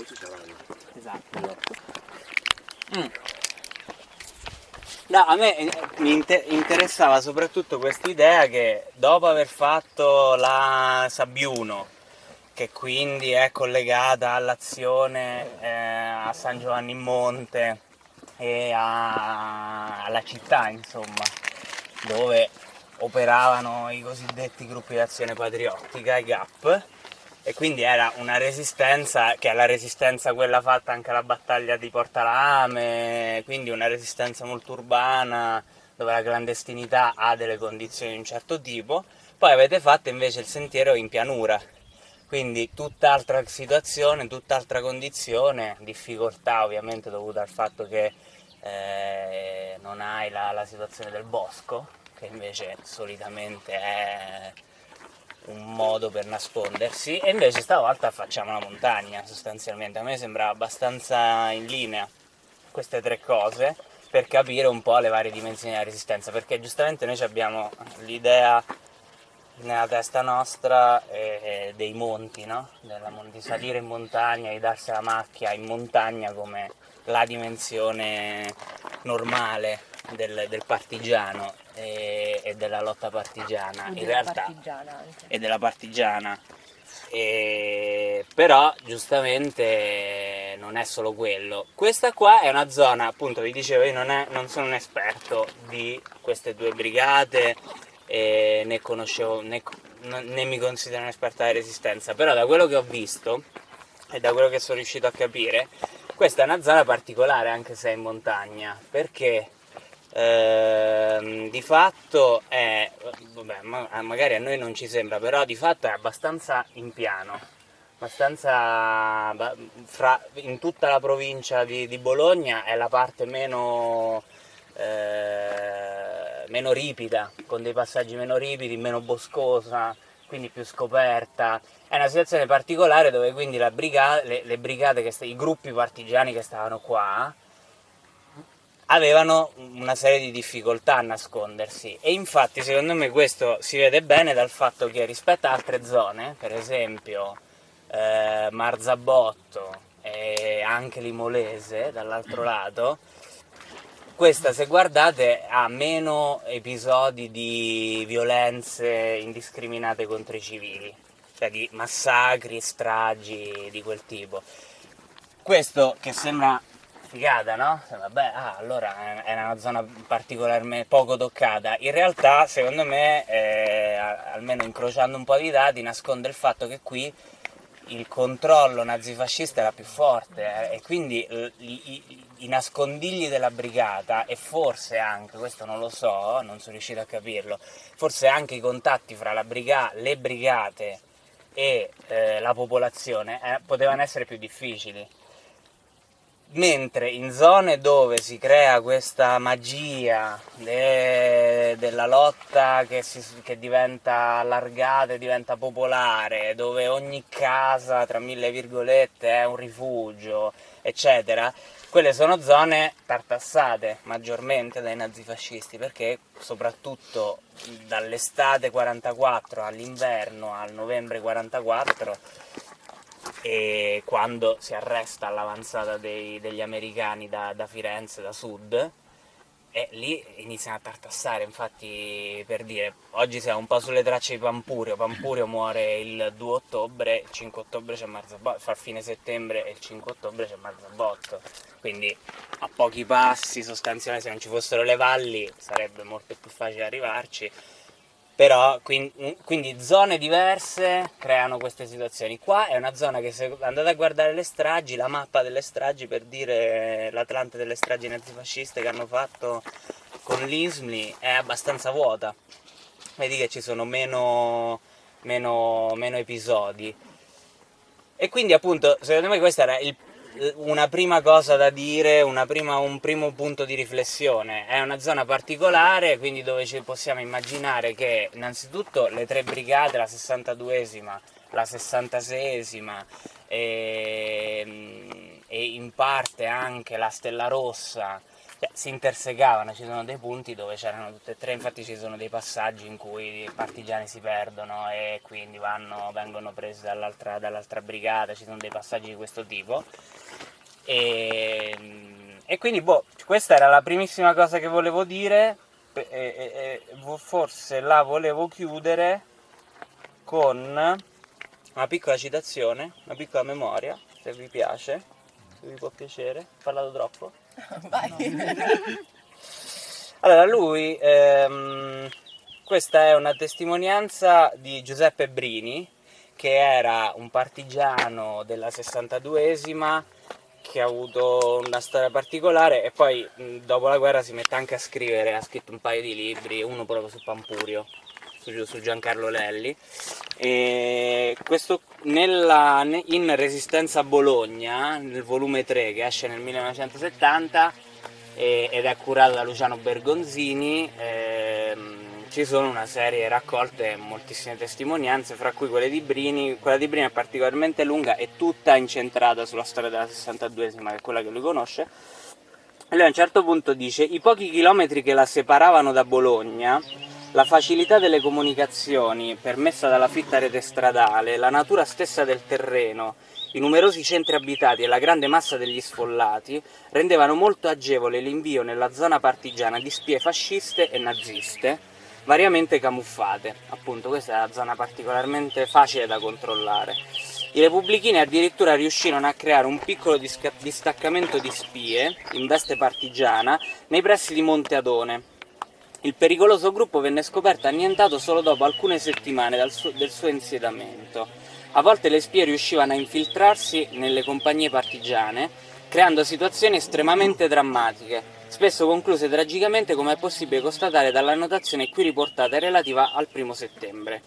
ci saranno. Esatto. No, a me mi interessava soprattutto quest'idea che dopo aver fatto la Sabbiuno, che quindi è collegata all'azione a San Giovanni in Monte e alla città, insomma, dove operavano i cosiddetti gruppi d'azione patriottica, i GAP, e quindi era una resistenza che è la resistenza quella fatta anche alla battaglia di Porta Lame, quindi una resistenza molto urbana dove la clandestinità ha delle condizioni di un certo tipo. Poi avete fatto invece il sentiero in pianura, quindi tutt'altra situazione, tutt'altra condizione, difficoltà ovviamente dovuta al fatto che non hai la situazione del bosco, che invece solitamente è un modo per nascondersi, e invece stavolta facciamo la montagna sostanzialmente. A me sembra abbastanza in linea queste tre cose per capire un po' le varie dimensioni della resistenza, perché giustamente noi abbiamo l'idea nella testa nostra dei monti, no? Di salire in montagna, di darsi la macchia in montagna come la dimensione normale del partigiano e della lotta partigiana, in realtà, partigiana anche. e della partigiana. Però giustamente non è solo quello. Questa qua è una zona, appunto vi dicevo, io non sono un esperto di queste due brigate, né conoscevo né mi considero un esperto di resistenza, però da quello che ho visto e da quello che sono riuscito a capire, questa è una zona particolare anche se è in montagna, perché di fatto è, vabbè, magari a noi non ci sembra, però di fatto è abbastanza in piano, abbastanza in tutta la provincia di Bologna è la parte meno ripida, con dei passaggi meno ripidi, meno boscosa, quindi più scoperta. È una situazione particolare dove quindi le brigate, i gruppi partigiani che stavano qua avevano una serie di difficoltà a nascondersi, e infatti secondo me questo si vede bene dal fatto che rispetto a altre zone, per esempio Marzabotto e anche Limolese dall'altro lato, questa, se guardate, ha meno episodi di violenze indiscriminate contro i civili, cioè di massacri, stragi di quel tipo. Questo che sembra figata, no? Vabbè, allora è una zona particolarmente poco toccata. In realtà, secondo me, almeno incrociando un po' di dati, nasconde il fatto che qui il controllo nazifascista era più forte, e quindi i nascondigli della brigata, e forse anche, questo non lo so, non sono riuscito a capirlo, forse anche i contatti fra le brigate e la popolazione potevano essere più difficili. Mentre in zone dove si crea questa magia della lotta che diventa allargata e diventa popolare, dove ogni casa, tra mille virgolette, è un rifugio, eccetera, quelle sono zone tartassate maggiormente dai nazifascisti, perché soprattutto dall'estate 44 all'inverno, al novembre 44, e quando si arresta l'avanzata degli americani da Firenze, da sud, e lì iniziano a tartassare. Infatti, per dire, oggi siamo un po' sulle tracce di Pampurio muore il 2 ottobre, il 5 ottobre c'è Marzabotto, fa fine settembre e il 5 ottobre c'è Marzabotto, quindi a pochi passi sostanzialmente. Se non ci fossero le valli sarebbe molto più facile arrivarci. Però quindi zone diverse creano queste situazioni. Qua è una zona che, se andate a guardare le stragi, la mappa delle stragi, per dire l'Atlante delle stragi nazifasciste che hanno fatto con l'ISMLI, è abbastanza vuota. Vedi che ci sono meno episodi. E quindi appunto secondo me questa era una prima cosa da dire, un primo punto di riflessione. È una zona particolare, quindi dove ci possiamo immaginare che innanzitutto le tre brigate, la 62esima, la 66esima e in parte anche la Stella Rossa, si intersecavano, ci sono dei punti dove c'erano tutte e tre, infatti ci sono dei passaggi in cui i partigiani si perdono e quindi vengono presi dall'altra brigata, ci sono dei passaggi di questo tipo. E quindi questa era la primissima cosa che volevo dire, e forse la volevo chiudere con una piccola citazione, una piccola memoria, se vi piace, se vi può piacere. Ho parlato troppo? Vai. Allora, questa è una testimonianza di Giuseppe Brini, che era un partigiano della 62esima, che ha avuto una storia particolare e poi dopo la guerra si mette anche a scrivere, ha scritto un paio di libri, uno proprio su Pampurio, su Giancarlo Lelli. E questo in Resistenza a Bologna, nel volume 3 che esce nel 1970 ed è curato da Luciano Bergonzini, ci sono una serie raccolte, moltissime testimonianze, fra cui quelle di Brini. Quella di Brini è particolarmente lunga e tutta incentrata sulla storia della 62esima, che è quella che lui conosce. E lui a un certo punto dice: i pochi chilometri che la separavano da Bologna, la facilità delle comunicazioni permessa dalla fitta rete stradale, la natura stessa del terreno, i numerosi centri abitati e la grande massa degli sfollati rendevano molto agevole l'invio nella zona partigiana di spie fasciste e naziste, variamente camuffate. Appunto, questa è una zona particolarmente facile da controllare. I repubblichini addirittura riuscirono a creare un piccolo distaccamento di spie in veste partigiana nei pressi di Monte Adone. Il pericoloso gruppo venne scoperto e annientato solo dopo alcune settimane del suo insediamento. A volte le spie riuscivano a infiltrarsi nelle compagnie partigiane, creando situazioni estremamente drammatiche, spesso concluse tragicamente, come è possibile constatare dalla notazione qui riportata relativa al 1° settembre.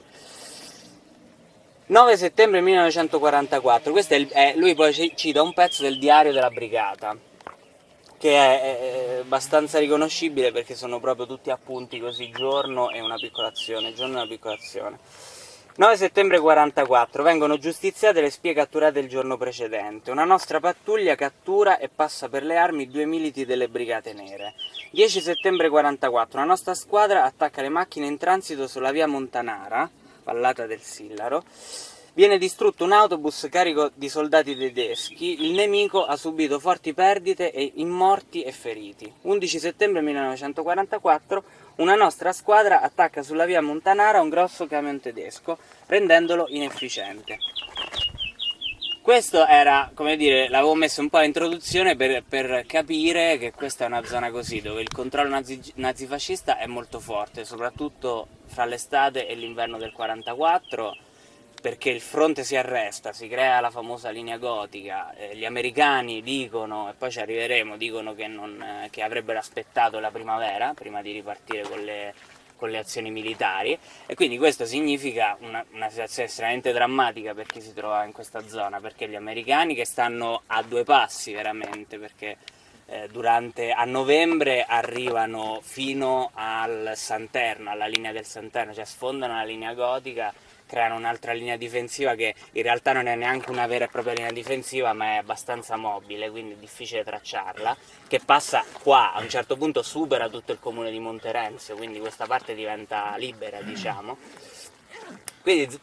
9 settembre 1944, questo lui poi cita un pezzo del diario della brigata, che è abbastanza riconoscibile perché sono proprio tutti appunti così, giorno e una piccola azione, giorno e una piccola azione. 9 settembre 44, vengono giustiziate le spie catturate il giorno precedente. Una nostra pattuglia cattura e passa per le armi 2 militi delle Brigate Nere. 10 settembre 44, una nostra squadra attacca le macchine in transito sulla via Montanara, vallata del Sillaro. Viene distrutto un autobus carico di soldati tedeschi, il nemico ha subito forti perdite in morti e feriti. 11 settembre 1944, una nostra squadra attacca sulla via Montanara un grosso camion tedesco, rendendolo inefficiente. Questo era, come dire, l'avevo messo un po' a introduzione per capire che questa è una zona così, dove il controllo nazifascista è molto forte, soprattutto fra l'estate e l'inverno del 44, perché il fronte si arresta, si crea la famosa linea gotica, gli americani dicono, e poi ci arriveremo, dicono che avrebbero aspettato la primavera prima di ripartire con le azioni militari, e quindi questo significa una situazione estremamente drammatica per chi si trova in questa zona, perché gli americani, che stanno a 2 passi veramente, perché a novembre arrivano fino al Santerno, alla linea del Santerno, cioè sfondano la linea gotica, creano un'altra linea difensiva che in realtà non è neanche una vera e propria linea difensiva, ma è abbastanza mobile, quindi è difficile tracciarla, che passa qua, a un certo punto supera tutto il comune di Monterenzio, quindi questa parte diventa libera, diciamo. Quindi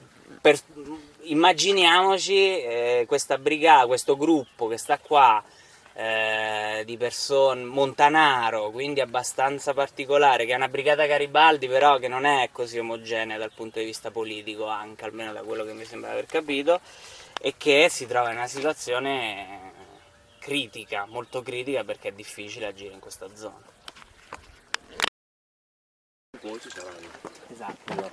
immaginiamoci questa brigata, questo gruppo che sta qua, di persone, Montanaro, quindi abbastanza particolare, che è una brigata Garibaldi, però che non è così omogenea dal punto di vista politico, anche almeno da quello che mi sembra aver capito, e che si trova in una situazione critica, molto critica, perché è difficile agire in questa zona. Poi ci saranno. Esatto.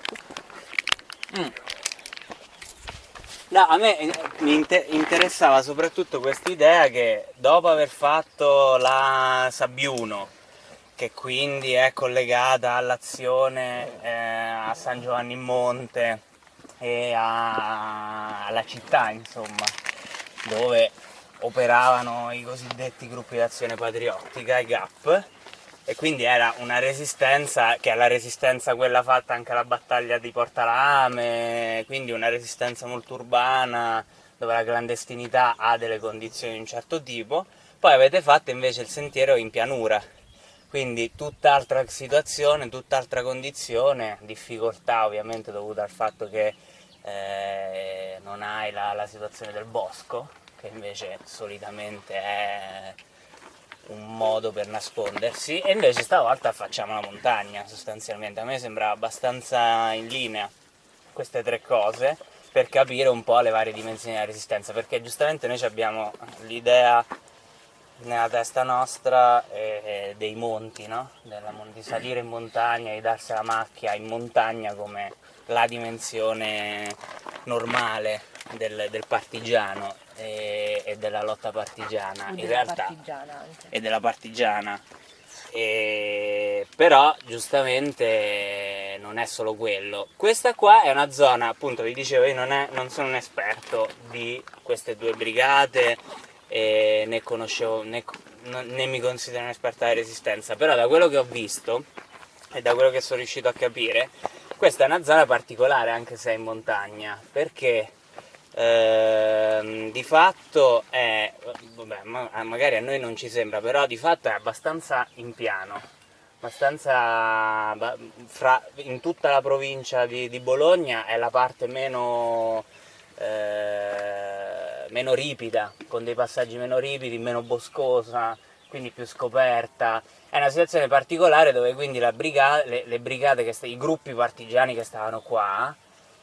No, a me mi interessava soprattutto questa idea che dopo aver fatto la Sabbiuno, che quindi è collegata all'azione a San Giovanni in Monte e alla città, insomma, dove operavano i cosiddetti gruppi d'azione patriottica, i GAP, e quindi era una resistenza che è la resistenza quella fatta anche alla battaglia di Porta Lame, quindi una resistenza molto urbana, dove la clandestinità ha delle condizioni di un certo tipo. Poi avete fatto invece il sentiero in pianura, quindi tutt'altra situazione, tutt'altra condizione, difficoltà ovviamente dovuta al fatto che non hai la situazione del bosco, che invece solitamente è un modo per nascondersi, e invece stavolta facciamo la montagna sostanzialmente. A me sembrava abbastanza in linea queste tre cose per capire un po' le varie dimensioni della resistenza, perché giustamente noi abbiamo l'idea nella testa nostra dei monti, no? Di salire in montagna, di darsi la macchia in montagna come la dimensione normale del partigiano e della lotta partigiana, in realtà, e della partigiana. Però giustamente non è solo quello. Questa qua è una zona, appunto vi dicevo, io non sono un esperto di queste due brigate, né conoscevo né mi considero un esperto della resistenza, però da quello che ho visto e da quello che sono riuscito a capire, questa è una zona particolare anche se è in montagna, perché di fatto è, vabbè, magari a noi non ci sembra, però di fatto è abbastanza in piano, abbastanza in tutta la provincia di Bologna è la parte meno ripida, con dei passaggi meno ripidi, meno boscosa, quindi più scoperta. È una situazione particolare dove quindi le brigate, i gruppi partigiani che stavano qua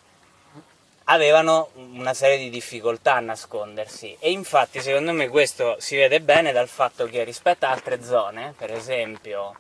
avevano una serie di difficoltà a nascondersi, e infatti secondo me questo si vede bene dal fatto che rispetto a altre zone, per esempio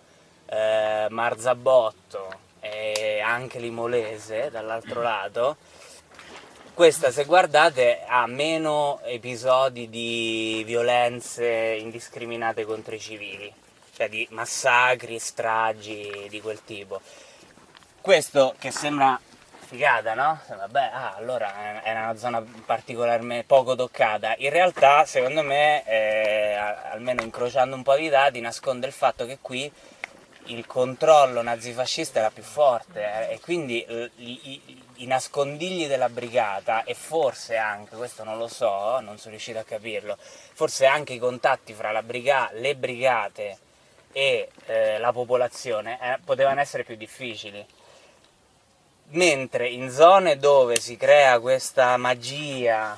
Marzabotto e anche Limolese dall'altro lato, questa, se guardate, ha meno episodi di violenze indiscriminate contro i civili, cioè di massacri, stragi di quel tipo. Questo che sembra figata, no? Vabbè, allora è una zona particolarmente poco toccata. In realtà, secondo me, almeno incrociando un po' di dati, nasconde il fatto che qui il controllo nazifascista era più forte, e quindi i nascondigli della brigata, e forse anche, questo non lo so, non sono riuscito a capirlo, forse anche i contatti fra le brigate e la popolazione potevano essere più difficili. Mentre in zone dove si crea questa magia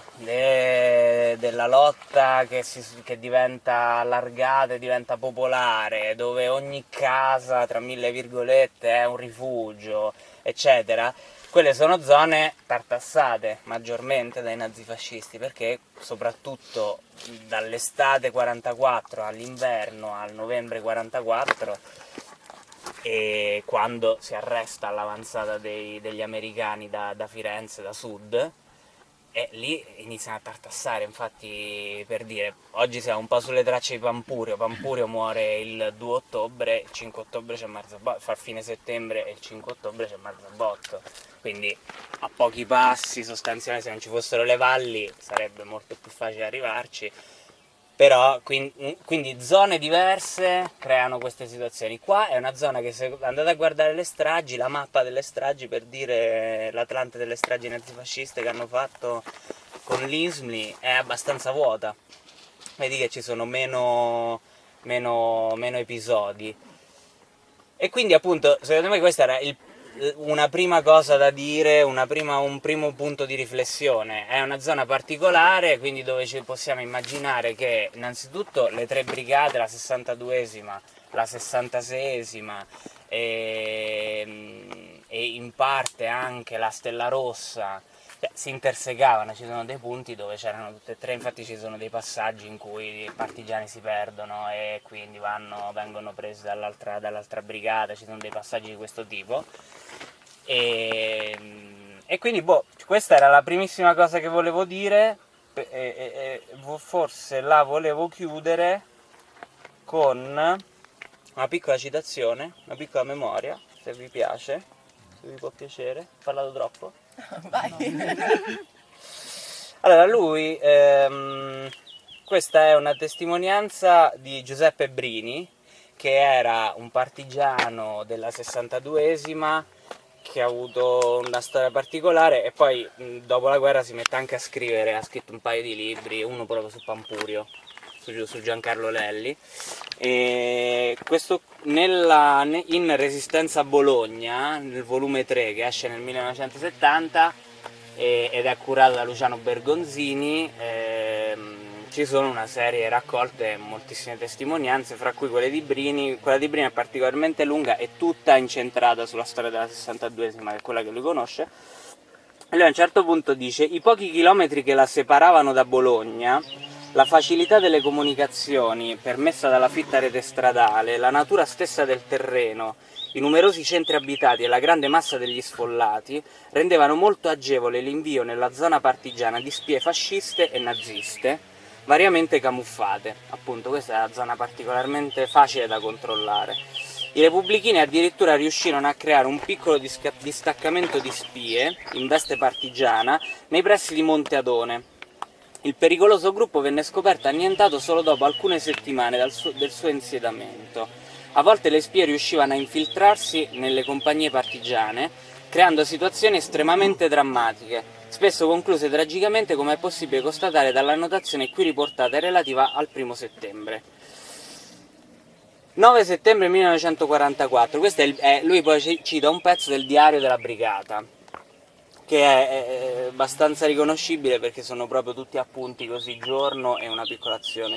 della lotta che diventa allargata e diventa popolare, dove ogni casa, tra mille virgolette, è un rifugio, eccetera, quelle sono zone tartassate maggiormente dai nazifascisti, perché soprattutto dall'estate 44 all'inverno, al novembre 44, e quando si arresta l'avanzata degli americani da Firenze, da sud, e lì iniziano a tartassare. Infatti, per dire, oggi siamo un po' sulle tracce di Pampurio muore il 2 ottobre, il 5 ottobre c'è Marzabotto, fa fine settembre, e il 5 ottobre c'è Marzabotto, quindi a pochi passi sostanzialmente. Se non ci fossero le valli sarebbe molto più facile arrivarci. Però quindi zone diverse creano queste situazioni. Qua è una zona che, se andate a guardare le stragi, la mappa delle stragi, per dire l'Atlante delle stragi nazifasciste che hanno fatto con l'ISMLI, è abbastanza vuota. Vedi che ci sono meno episodi. E quindi appunto secondo me questa era una prima cosa da dire, un primo punto di riflessione. È una zona particolare, quindi dove ci possiamo immaginare che innanzitutto le tre brigate, la 62esima, la 66esima e in parte anche la Stella Rossa, si intersecavano. Ci sono dei punti dove c'erano tutte e tre, infatti ci sono dei passaggi in cui i partigiani si perdono e quindi vengono presi dall'altra brigata. Ci sono dei passaggi di questo tipo, e quindi questa era la primissima cosa che volevo dire, e forse la volevo chiudere con una piccola citazione, una piccola memoria, se vi piace, se vi può piacere. Ho parlato troppo? Vai. Allora, lui, questa è una testimonianza di Giuseppe Brini, che era un partigiano della 62esima, che ha avuto una storia particolare, e poi dopo la guerra si mette anche a scrivere, ha scritto un paio di libri, uno proprio su Pampurio, su Giancarlo Lelli. E questo in Resistenza a Bologna, nel volume 3 che esce nel 1970 ed è curato da Luciano Bergonzini, ci sono una serie raccolte e moltissime testimonianze, fra cui quelle di Brini. Quella di Brini è particolarmente lunga e tutta incentrata sulla storia della 62esima, che è quella che lui conosce. E lui a un certo punto dice: i pochi chilometri che la separavano da Bologna, la facilità delle comunicazioni permessa dalla fitta rete stradale, la natura stessa del terreno, i numerosi centri abitati e la grande massa degli sfollati rendevano molto agevole l'invio nella zona partigiana di spie fasciste e naziste, variamente camuffate. Appunto, questa è una zona particolarmente facile da controllare. I repubblichini addirittura riuscirono a creare un piccolo distaccamento di spie in veste partigiana nei pressi di Monte Adone. Il pericoloso gruppo venne scoperto e annientato solo dopo alcune settimane del suo insediamento. A volte le spie riuscivano a infiltrarsi nelle compagnie partigiane, creando situazioni estremamente drammatiche, spesso concluse tragicamente, come è possibile constatare dalla notazione qui riportata relativa al 1° settembre. 9 settembre 1944, questo lui poi cita un pezzo del diario della brigata, che è abbastanza riconoscibile perché sono proprio tutti appunti così, giorno e una piccola azione,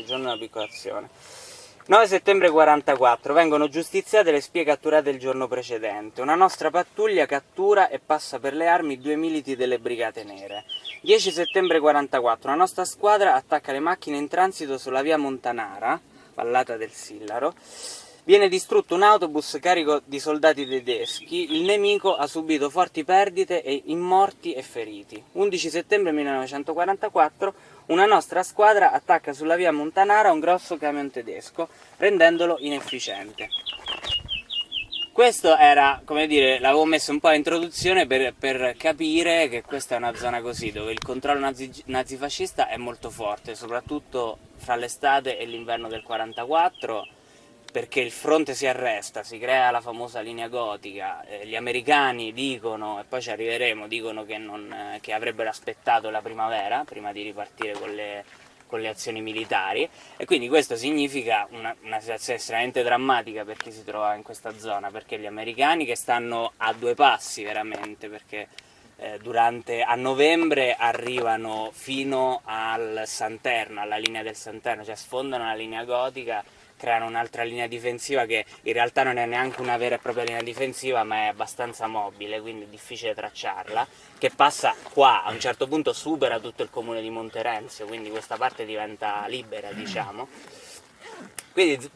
9 settembre 44, vengono giustiziate le spie catturate il giorno precedente. Una nostra pattuglia cattura e passa per le armi 2 militi delle Brigate Nere. 10 settembre 44, una nostra squadra attacca le macchine in transito sulla via Montanara, vallata del Sillaro. Viene distrutto un autobus carico di soldati tedeschi, il nemico ha subito forti perdite in morti e feriti. 11 settembre 1944, una nostra squadra attacca sulla via Montanara un grosso camion tedesco, rendendolo inefficiente. Questo era, come dire, l'avevo messo un po' in introduzione per capire che questa è una zona così, dove il controllo nazifascista è molto forte, soprattutto fra l'estate e l'inverno del 44, perché il fronte si arresta, si crea la famosa linea gotica, gli americani dicono, e poi ci arriveremo, dicono che avrebbero aspettato la primavera prima di ripartire con le azioni militari, e quindi questo significa una situazione estremamente drammatica per chi si trova in questa zona, perché gli americani, che stanno a 2 passi veramente, perché a novembre arrivano fino al Santerno, alla linea del Santerno, cioè sfondano la linea gotica, creano un'altra linea difensiva che in realtà non è neanche una vera e propria linea difensiva, ma è abbastanza mobile, quindi è difficile tracciarla, che passa qua, a un certo punto supera tutto il comune di Monterenzio, quindi questa parte diventa libera, diciamo. Quindi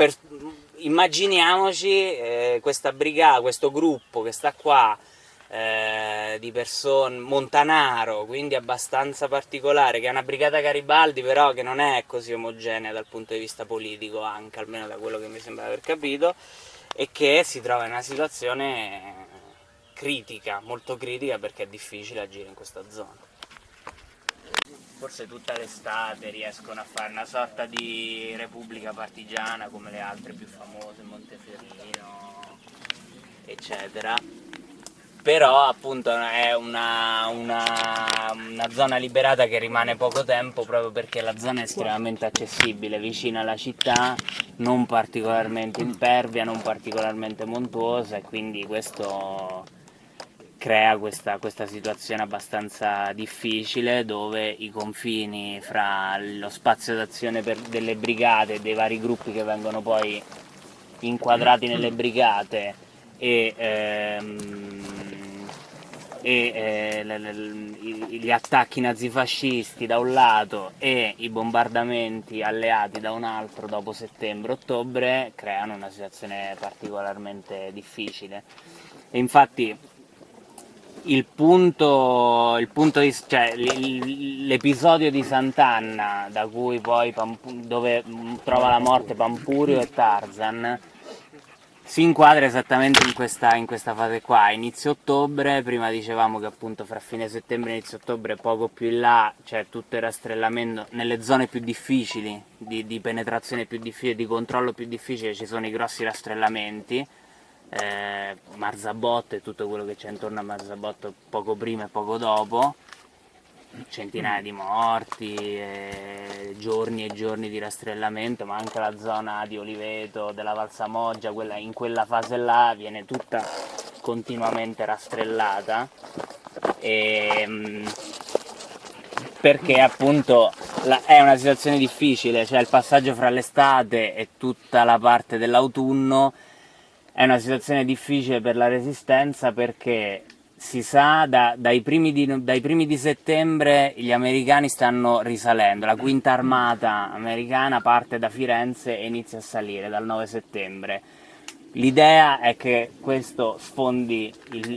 immaginiamoci questa brigata, questo gruppo che sta qua, di persone, Montanaro, quindi abbastanza particolare, che è una brigata Garibaldi, però che non è così omogenea dal punto di vista politico, anche almeno da quello che mi sembra aver capito, e che si trova in una situazione critica, molto critica, perché è difficile agire in questa zona. Forse tutta l'estate riescono a fare una sorta di repubblica partigiana come le altre più famose, Montefiorino, eccetera. Però appunto è una zona liberata che rimane poco tempo, proprio perché la zona è estremamente accessibile, vicina alla città, non particolarmente impervia, non particolarmente montuosa, e quindi questo crea questa situazione abbastanza difficile, dove i confini fra lo spazio d'azione delle brigate e dei vari gruppi che vengono poi inquadrati nelle brigate gli attacchi nazifascisti da un lato e i bombardamenti alleati da un altro dopo settembre-ottobre creano una situazione particolarmente difficile. E infatti l'episodio di Sant'Anna, da cui poi dove trova la morte Pampurio e Tarzan, si inquadra esattamente in questa fase qua, inizio ottobre. Prima dicevamo che appunto fra fine settembre e inizio ottobre, poco più in là, c'è tutto il rastrellamento nelle zone più difficili, di penetrazione più difficile, di controllo più difficile, ci sono i grossi rastrellamenti, Marzabotto e tutto quello che c'è intorno a Marzabotto poco prima e poco dopo, centinaia di morti, giorni e giorni di rastrellamento, ma anche la zona di Oliveto, della Valsamoggia, in quella fase là viene tutta continuamente rastrellata, perché appunto è una situazione difficile, cioè il passaggio fra l'estate e tutta la parte dell'autunno è una situazione difficile per la resistenza, perché si sa dai primi di settembre gli americani stanno risalendo, la quinta armata americana parte da Firenze e inizia a salire dal 9 settembre. L'idea è che questo sfondi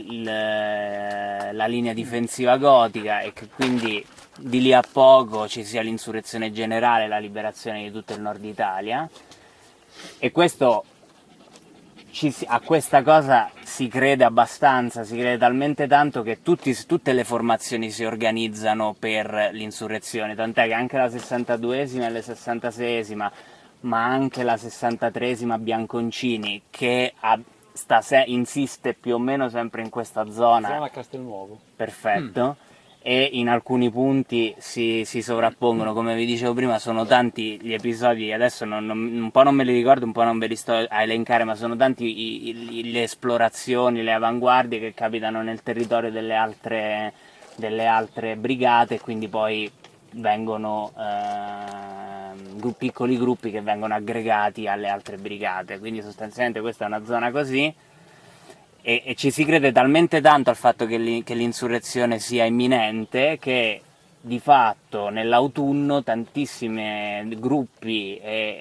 la linea difensiva gotica e che quindi di lì a poco ci sia l'insurrezione generale, la liberazione di tutto il nord Italia, e questo a questa cosa si crede abbastanza, si crede talmente tanto che tutte le formazioni si organizzano per l'insurrezione, tant'è che anche la 62esima e la 66esima, ma anche la 63esima Bianconcini, che insiste più o meno sempre in questa zona Castelnuovo. Perfetto. E in alcuni punti si sovrappongono, come vi dicevo prima, sono tanti gli episodi, adesso un po' non me li ricordo, un po' non ve li sto a elencare, ma sono tanti le esplorazioni, le avanguardie che capitano nel territorio delle altre brigate, quindi poi vengono piccoli gruppi che vengono aggregati alle altre brigate, quindi sostanzialmente questa è una zona così. E ci si crede talmente tanto al fatto che l'insurrezione sia imminente che di fatto nell'autunno tantissimi gruppi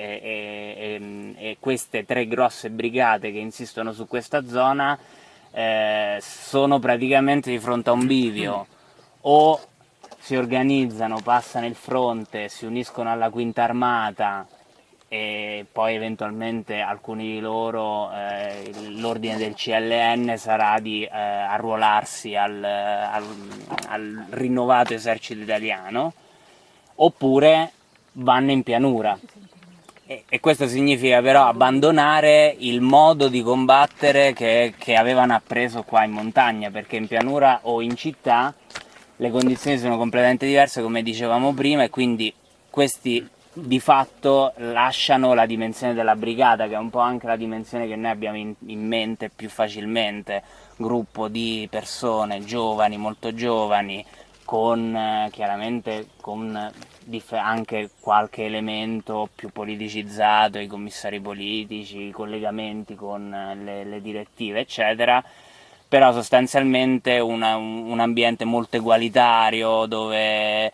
e queste 3 grosse brigate che insistono su questa zona sono praticamente di fronte a un bivio: o si organizzano, passano il fronte, si uniscono alla quinta armata e poi eventualmente alcuni di loro, l'ordine del CLN sarà di arruolarsi al rinnovato esercito italiano, oppure vanno in pianura. E questo significa però abbandonare il modo di combattere che avevano appreso qua in montagna, perché in pianura o in città le condizioni sono completamente diverse, come dicevamo prima, e quindi questi di fatto lasciano la dimensione della brigata, che è un po' anche la dimensione che noi abbiamo in mente più facilmente: gruppo di persone giovani, molto giovani, con chiaramente con anche qualche elemento più politicizzato, i commissari politici, i collegamenti con le direttive, eccetera, però sostanzialmente un ambiente molto egualitario, dove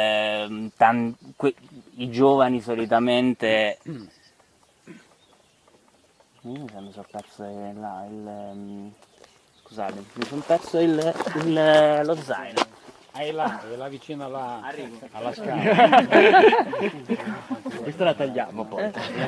i giovani solitamente... mi sono perso scusate, mi sono perso lo zaino. È là vicino alla scala. Questa la tagliamo poi.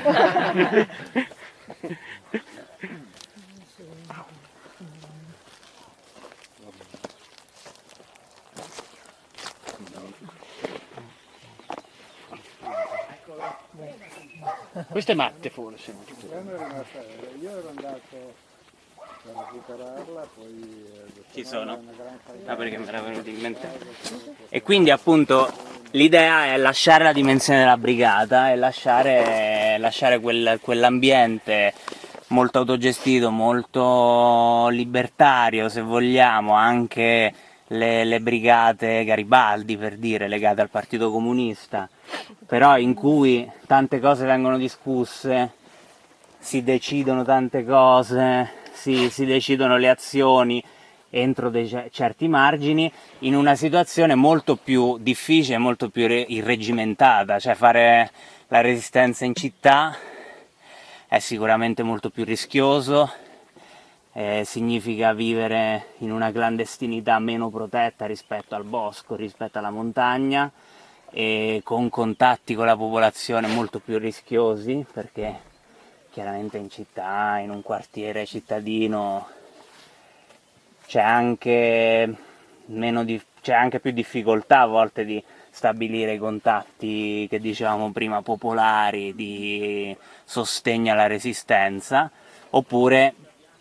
Queste matte forse. Io ero andato per recuperarla, poi Ci sono? Perché mi era venuto in mente. E quindi appunto l'idea è lasciare la dimensione della brigata e lasciare quell'ambiente molto autogestito, molto libertario, se vogliamo, anche le brigate Garibaldi, per dire, legate al Partito Comunista, però in cui tante cose vengono discusse, si decidono tante cose, si decidono le azioni entro certi margini, in una situazione molto più difficile, molto più irreggimentata. Cioè fare la resistenza in città è sicuramente molto più rischioso, significa vivere in una clandestinità meno protetta rispetto al bosco, rispetto alla montagna, e con contatti con la popolazione molto più rischiosi, perché chiaramente in città, in un quartiere cittadino, c'è anche più difficoltà a volte di stabilire i contatti che dicevamo prima, popolari, di sostegno alla resistenza, oppure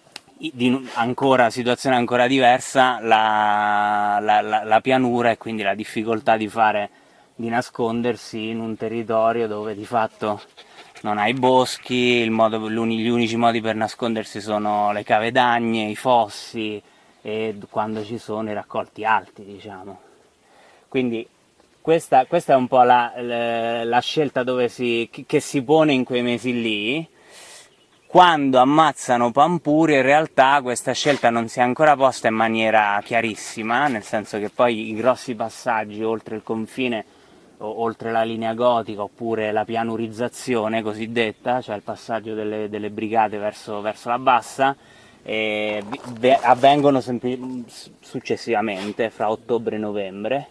ancora situazione ancora diversa, la pianura e quindi la difficoltà di nascondersi in un territorio dove di fatto non hai boschi, gli unici modi per nascondersi sono le cavedagne, i fossi e quando ci sono i raccolti alti, diciamo. Quindi questa è un po' la scelta che si pone in quei mesi lì. Quando ammazzano Pampurio in realtà questa scelta non si è ancora posta in maniera chiarissima, nel senso che poi i grossi passaggi oltre il confine, oltre la linea gotica, oppure la pianurizzazione cosiddetta, cioè il passaggio delle brigate verso la bassa, avvengono successivamente, fra ottobre e novembre,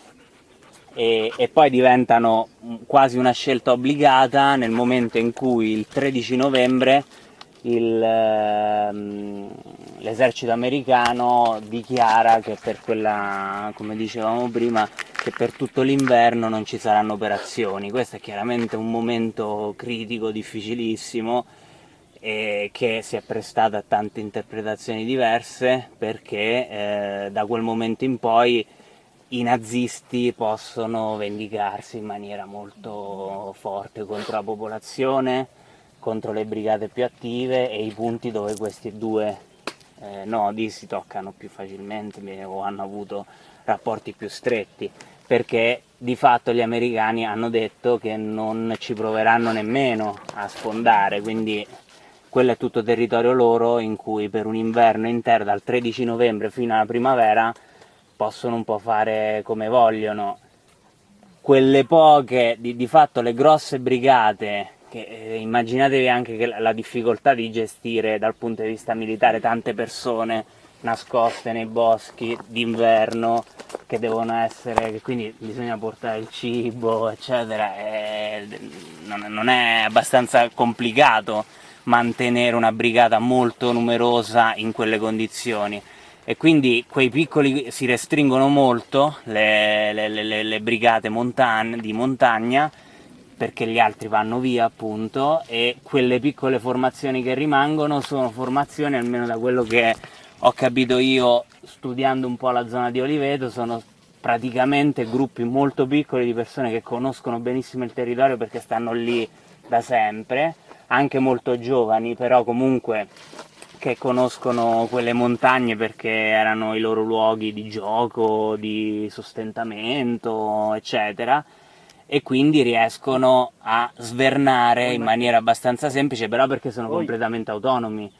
e poi diventano quasi una scelta obbligata nel momento in cui il 13 novembre l'esercito americano dichiara che per quella, come dicevamo prima, che per tutto l'inverno non ci saranno operazioni. Questo è chiaramente un momento critico, difficilissimo, e che si è prestato a tante interpretazioni diverse, perché da quel momento in poi i nazisti possono vendicarsi in maniera molto forte contro la popolazione, contro le brigate più attive, e i punti dove questi due nodi si toccano più facilmente o hanno avuto rapporti più stretti, perché di fatto gli americani hanno detto che non ci proveranno nemmeno a sfondare, quindi quello è tutto territorio loro in cui per un inverno intero, dal 13 novembre fino alla primavera, possono un po' fare come vogliono. Quelle poche, di fatto le grosse brigate, che immaginatevi anche che la difficoltà di gestire dal punto di vista militare tante persone nascoste nei boschi d'inverno, che devono essere, che quindi bisogna portare il cibo, eccetera, non è abbastanza complicato mantenere una brigata molto numerosa in quelle condizioni. E quindi quei piccoli si restringono molto, le brigate di montagna, perché gli altri vanno via appunto, e quelle piccole formazioni che rimangono sono formazioni, almeno da quello che ho capito io studiando un po' la zona di Oliveto, sono praticamente gruppi molto piccoli di persone che conoscono benissimo il territorio perché stanno lì da sempre, anche molto giovani, però comunque che conoscono quelle montagne perché erano i loro luoghi di gioco, di sostentamento, eccetera, e quindi riescono a svernare in maniera abbastanza semplice, però perché sono completamente autonomi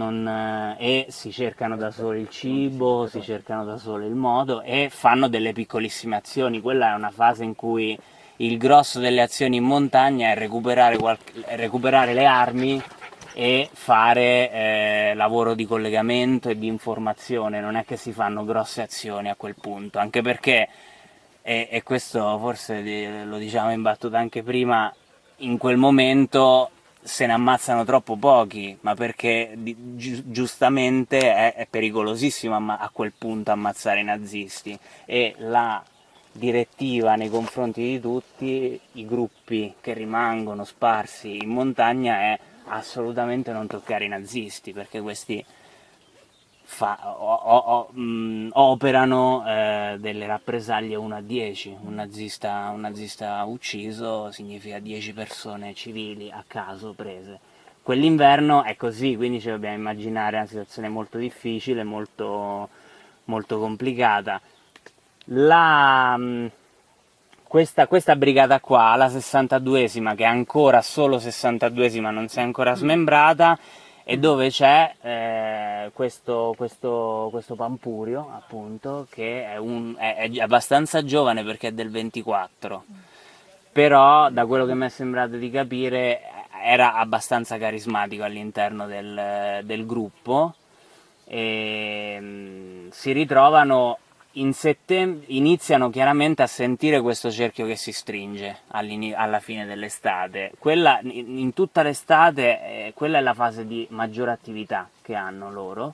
e si cercano da soli il cibo, si cercano da soli il modo e fanno delle piccolissime azioni. Quella è una fase in cui il grosso delle azioni in montagna è recuperare le armi e fare lavoro di collegamento e di informazione, non è che si fanno grosse azioni a quel punto, anche perché, e questo forse lo diciamo in battuta anche prima, in quel momento se ne ammazzano troppo pochi, ma perché giustamente è pericolosissimo a quel punto ammazzare i nazisti, e la direttiva nei confronti di tutti i gruppi che rimangono sparsi in montagna è assolutamente non toccare i nazisti, perché questi operano delle rappresaglie 1 a 10, un nazista ucciso significa 10 persone civili a caso prese. Quell'inverno è così, quindi ci dobbiamo immaginare una situazione molto difficile, molto, molto complicata. Questa brigata qua, la 62esima, che è ancora solo 62esima, non si è ancora smembrata, e dove c'è questo Pampurio, appunto, che è abbastanza giovane perché è del 24, però da quello che mi è sembrato di capire era abbastanza carismatico all'interno del gruppo, e si ritrovano in settembre, iniziano chiaramente a sentire questo cerchio che si stringe alla fine dell'estate. Quella, in tutta l'estate, quella è la fase di maggiore attività che hanno loro.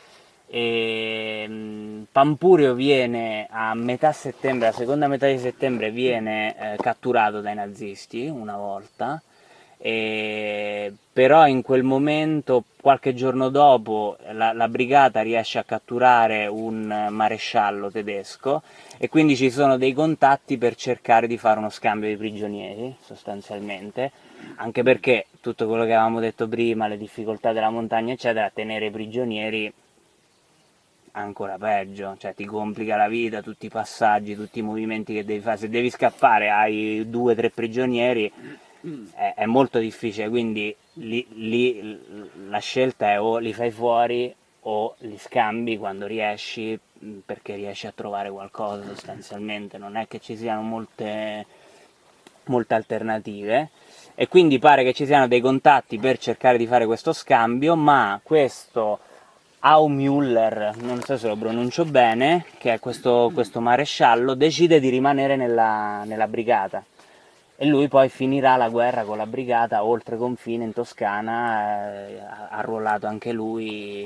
Pampurio viene a metà settembre, la seconda metà di settembre, viene catturato dai nazisti una volta, però in quel momento, qualche giorno dopo, la brigata riesce a catturare un maresciallo tedesco e quindi ci sono dei contatti per cercare di fare uno scambio di prigionieri, sostanzialmente, anche perché tutto quello che avevamo detto prima, le difficoltà della montagna eccetera, tenere i prigionieri ancora peggio, cioè ti complica la vita, tutti i passaggi, tutti i movimenti che devi fare, se devi scappare hai 2 o 3 prigionieri è molto difficile, quindi lì la scelta è o li fai fuori o li scambi quando riesci, perché riesci a trovare qualcosa sostanzialmente, non è che ci siano molte alternative, e quindi pare che ci siano dei contatti per cercare di fare questo scambio, ma questo Aumüller, non so se lo pronuncio bene, che è questo maresciallo, decide di rimanere nella brigata. E lui poi finirà la guerra con la brigata oltre confine in Toscana, arruolato anche lui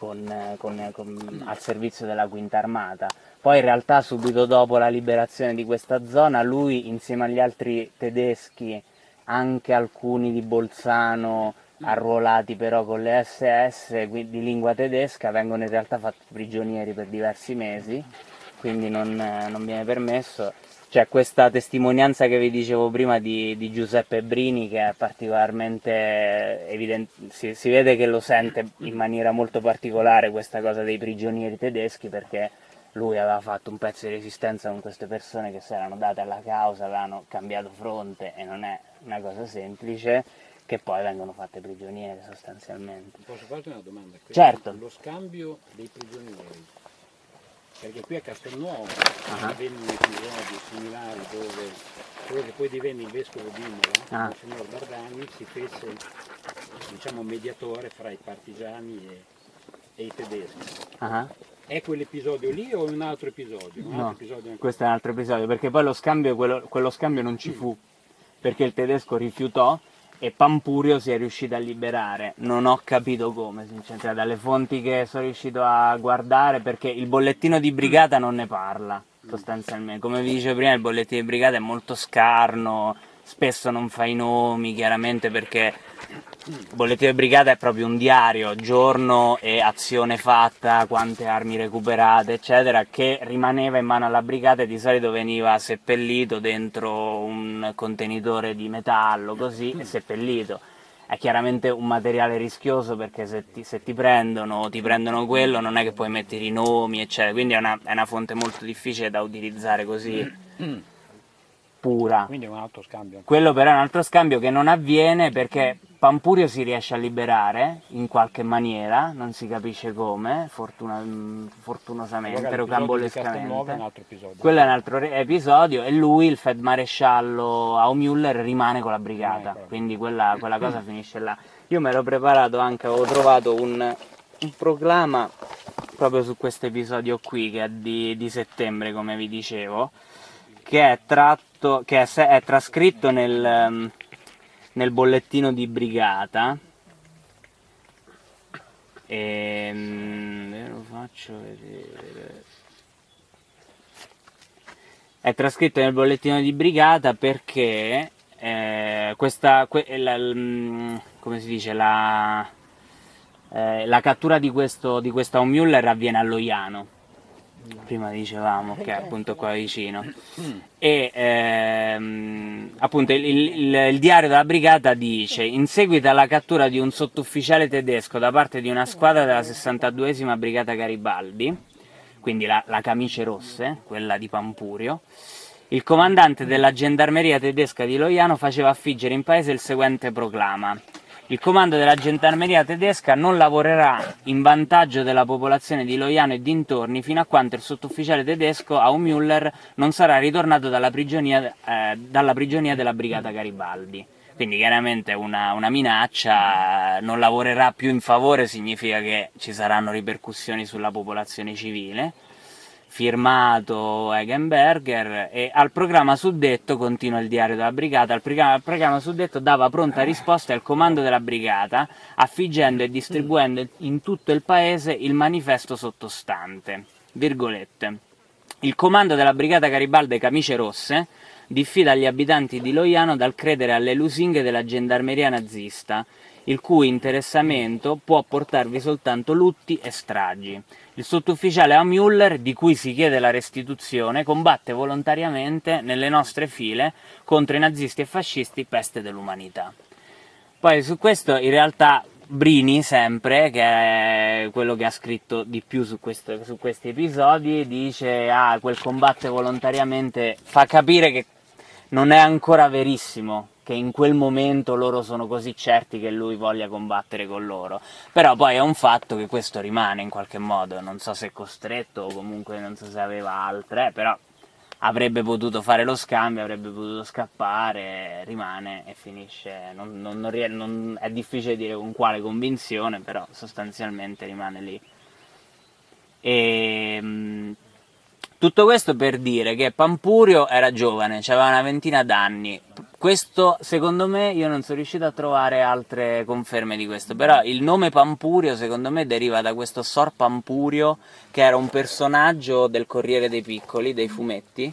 al servizio della Quinta Armata. Poi in realtà subito dopo la liberazione di questa zona lui, insieme agli altri tedeschi, anche alcuni di Bolzano arruolati però con le SS di lingua tedesca, vengono in realtà fatti prigionieri per diversi mesi, quindi non viene permesso. C'è questa testimonianza che vi dicevo prima di Giuseppe Brini, che è particolarmente evidente, si vede che lo sente in maniera molto particolare questa cosa dei prigionieri tedeschi, perché lui aveva fatto un pezzo di resistenza con queste persone che si erano date alla causa, avevano cambiato fronte, e non è una cosa semplice, che poi vengono fatte prigioniere sostanzialmente. Posso farti una domanda? Certo. Lo scambio dei prigionieri, perché qui a Castelnuovo avvengono episodi similari dove quello che poi divenne il vescovo di Imola, il signor Bardani, si fece, diciamo, mediatore fra i partigiani e i tedeschi. È quell'episodio lì o un altro episodio? No, questo è un altro episodio, perché poi lo scambio, quello scambio non ci fu, perché il tedesco rifiutò e Pampurio si è riuscito a liberare. Non ho capito come, sinceramente, dalle fonti che sono riuscito a guardare, perché il bollettino di brigata non ne parla, sostanzialmente. Come vi dicevo prima, il bollettino di brigata è molto scarno, spesso non fa i nomi, chiaramente, perché il bollettino di brigata è proprio un diario, giorno e azione fatta, quante armi recuperate, eccetera, che rimaneva in mano alla brigata e di solito veniva seppellito dentro un contenitore di metallo, così, e seppellito. È chiaramente un materiale rischioso, perché se ti prendono o ti prendono quello, non è che puoi mettere i nomi, eccetera, quindi è una fonte molto difficile da utilizzare così pura. Quindi è un altro scambio. Quello però è un altro scambio che non avviene, perché Pampurio si riesce a liberare in qualche maniera, non si capisce come, fortunosamente, rocambolescamente. Quello è un altro episodio, e lui, il feldmaresciallo Aumüller, rimane con la brigata, quindi quella cosa finisce là. Io mi ero preparato anche, avevo trovato un proclama proprio su questo episodio qui, che è di settembre, come vi dicevo, che è trascritto nel bollettino di brigata, e lo faccio vedere. È trascritto nel bollettino di brigata perché come si dice, la cattura di questo Aumüller avviene a Loiano. Prima dicevamo che è appunto qua vicino, e appunto il diario della brigata dice: in seguito alla cattura di un sottufficiale tedesco da parte di una squadra della 62esima brigata Garibaldi, quindi la Camicie Rosse, quella di Pampurio, il comandante della gendarmeria tedesca di Loiano faceva affiggere in paese il seguente proclama: il comando della gendarmeria tedesca non lavorerà in vantaggio della popolazione di Loiano e dintorni fino a quanto il sottufficiale tedesco Aumüller non sarà ritornato dalla prigionia della brigata Garibaldi. Quindi chiaramente una minaccia, non lavorerà più in favore, significa che ci saranno ripercussioni sulla popolazione civile. Firmato Egenberger, e al programma suddetto, continua il diario della brigata, al programma suddetto dava pronta risposta il comando della brigata, affiggendo e distribuendo in tutto il paese il manifesto sottostante, virgolette: il comando della brigata Garibaldi Camicie Rosse diffida gli abitanti di Loiano dal credere alle lusinghe della gendarmeria nazista, il cui interessamento può portarvi soltanto lutti e stragi. Il sottufficiale A. Müller, di cui si chiede la restituzione, combatte volontariamente nelle nostre file contro i nazisti e fascisti, peste dell'umanità. Poi su questo in realtà Brini, sempre, che è quello che ha scritto di più su questi episodi, dice quel combatte volontariamente fa capire che non è ancora verissimo, che in quel momento loro sono così certi che lui voglia combattere con loro. Però poi è un fatto che questo rimane in qualche modo, non so se è costretto o comunque non so se aveva altre, però avrebbe potuto fare lo scambio, avrebbe potuto scappare, rimane e finisce, è difficile dire con quale convinzione, però sostanzialmente rimane lì. Tutto questo per dire che Pampurio era giovane, aveva una ventina d'anni. Questo, secondo me, io non sono riuscito a trovare altre conferme di questo, però il nome Pampurio, secondo me, deriva da questo Sor Pampurio, che era un personaggio del Corriere dei Piccoli, dei fumetti.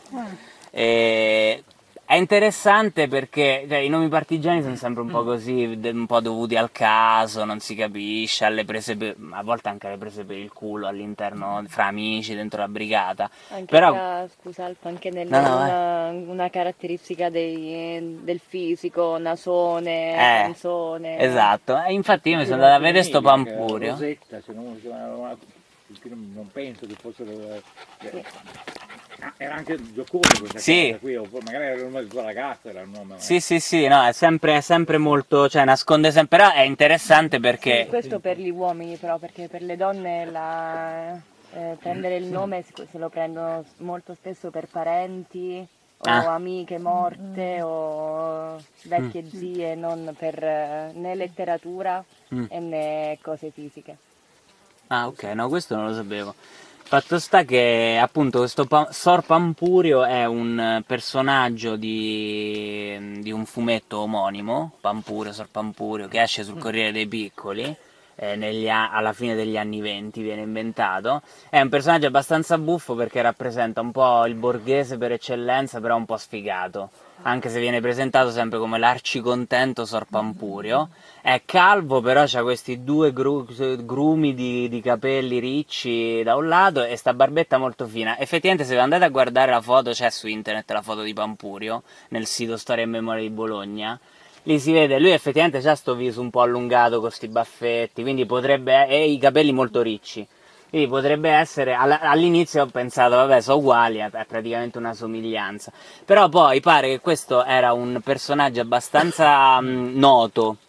È interessante perché i nomi partigiani sono sempre un po' così, un po' dovuti al caso, non si capisce, a volte anche alle prese per il culo all'interno, fra amici, dentro la brigata. Anche Però, scusa Alfa, anche No, una caratteristica del fisico, nasone, canzone. esatto, e infatti io mi sono andato a vedere sto Pampurio. Rosetta, se non si chiamava, non penso che fosse... Era anche giocoso questa Sì. cosa qui, o magari era il nome di tua ragazza, era il nome. Sì, no, è sempre molto, cioè nasconde sempre, però è interessante perché... Sì, questo per gli uomini però, perché per le donne prendere il nome se lo prendono molto spesso per parenti o amiche morte o vecchie zie, non per né letteratura né cose fisiche. Ah, ok, no, questo non lo sapevo. Fatto sta che appunto questo Sor Pampurio è un personaggio di un fumetto omonimo, Pampurio, Sor Pampurio, che esce sul Corriere dei Piccoli, alla fine degli anni 20 viene inventato. È un personaggio abbastanza buffo perché rappresenta un po' il borghese per eccellenza, però un po' sfigato, anche se viene presentato sempre come l'arcicontento Sor Pampurio. È calvo, però ha questi due grumi di capelli ricci da un lato e sta barbetta molto fina. Effettivamente se andate a guardare la foto, c'è su internet la foto di Pampurio, nel sito Storia e Memoria di Bologna, lì si vede, lui effettivamente ha sto viso un po' allungato con sti baffetti, quindi e i capelli molto ricci. Quindi potrebbe essere, all'inizio ho pensato, vabbè, sono uguali, è praticamente una somiglianza. Però poi pare che questo era un personaggio abbastanza noto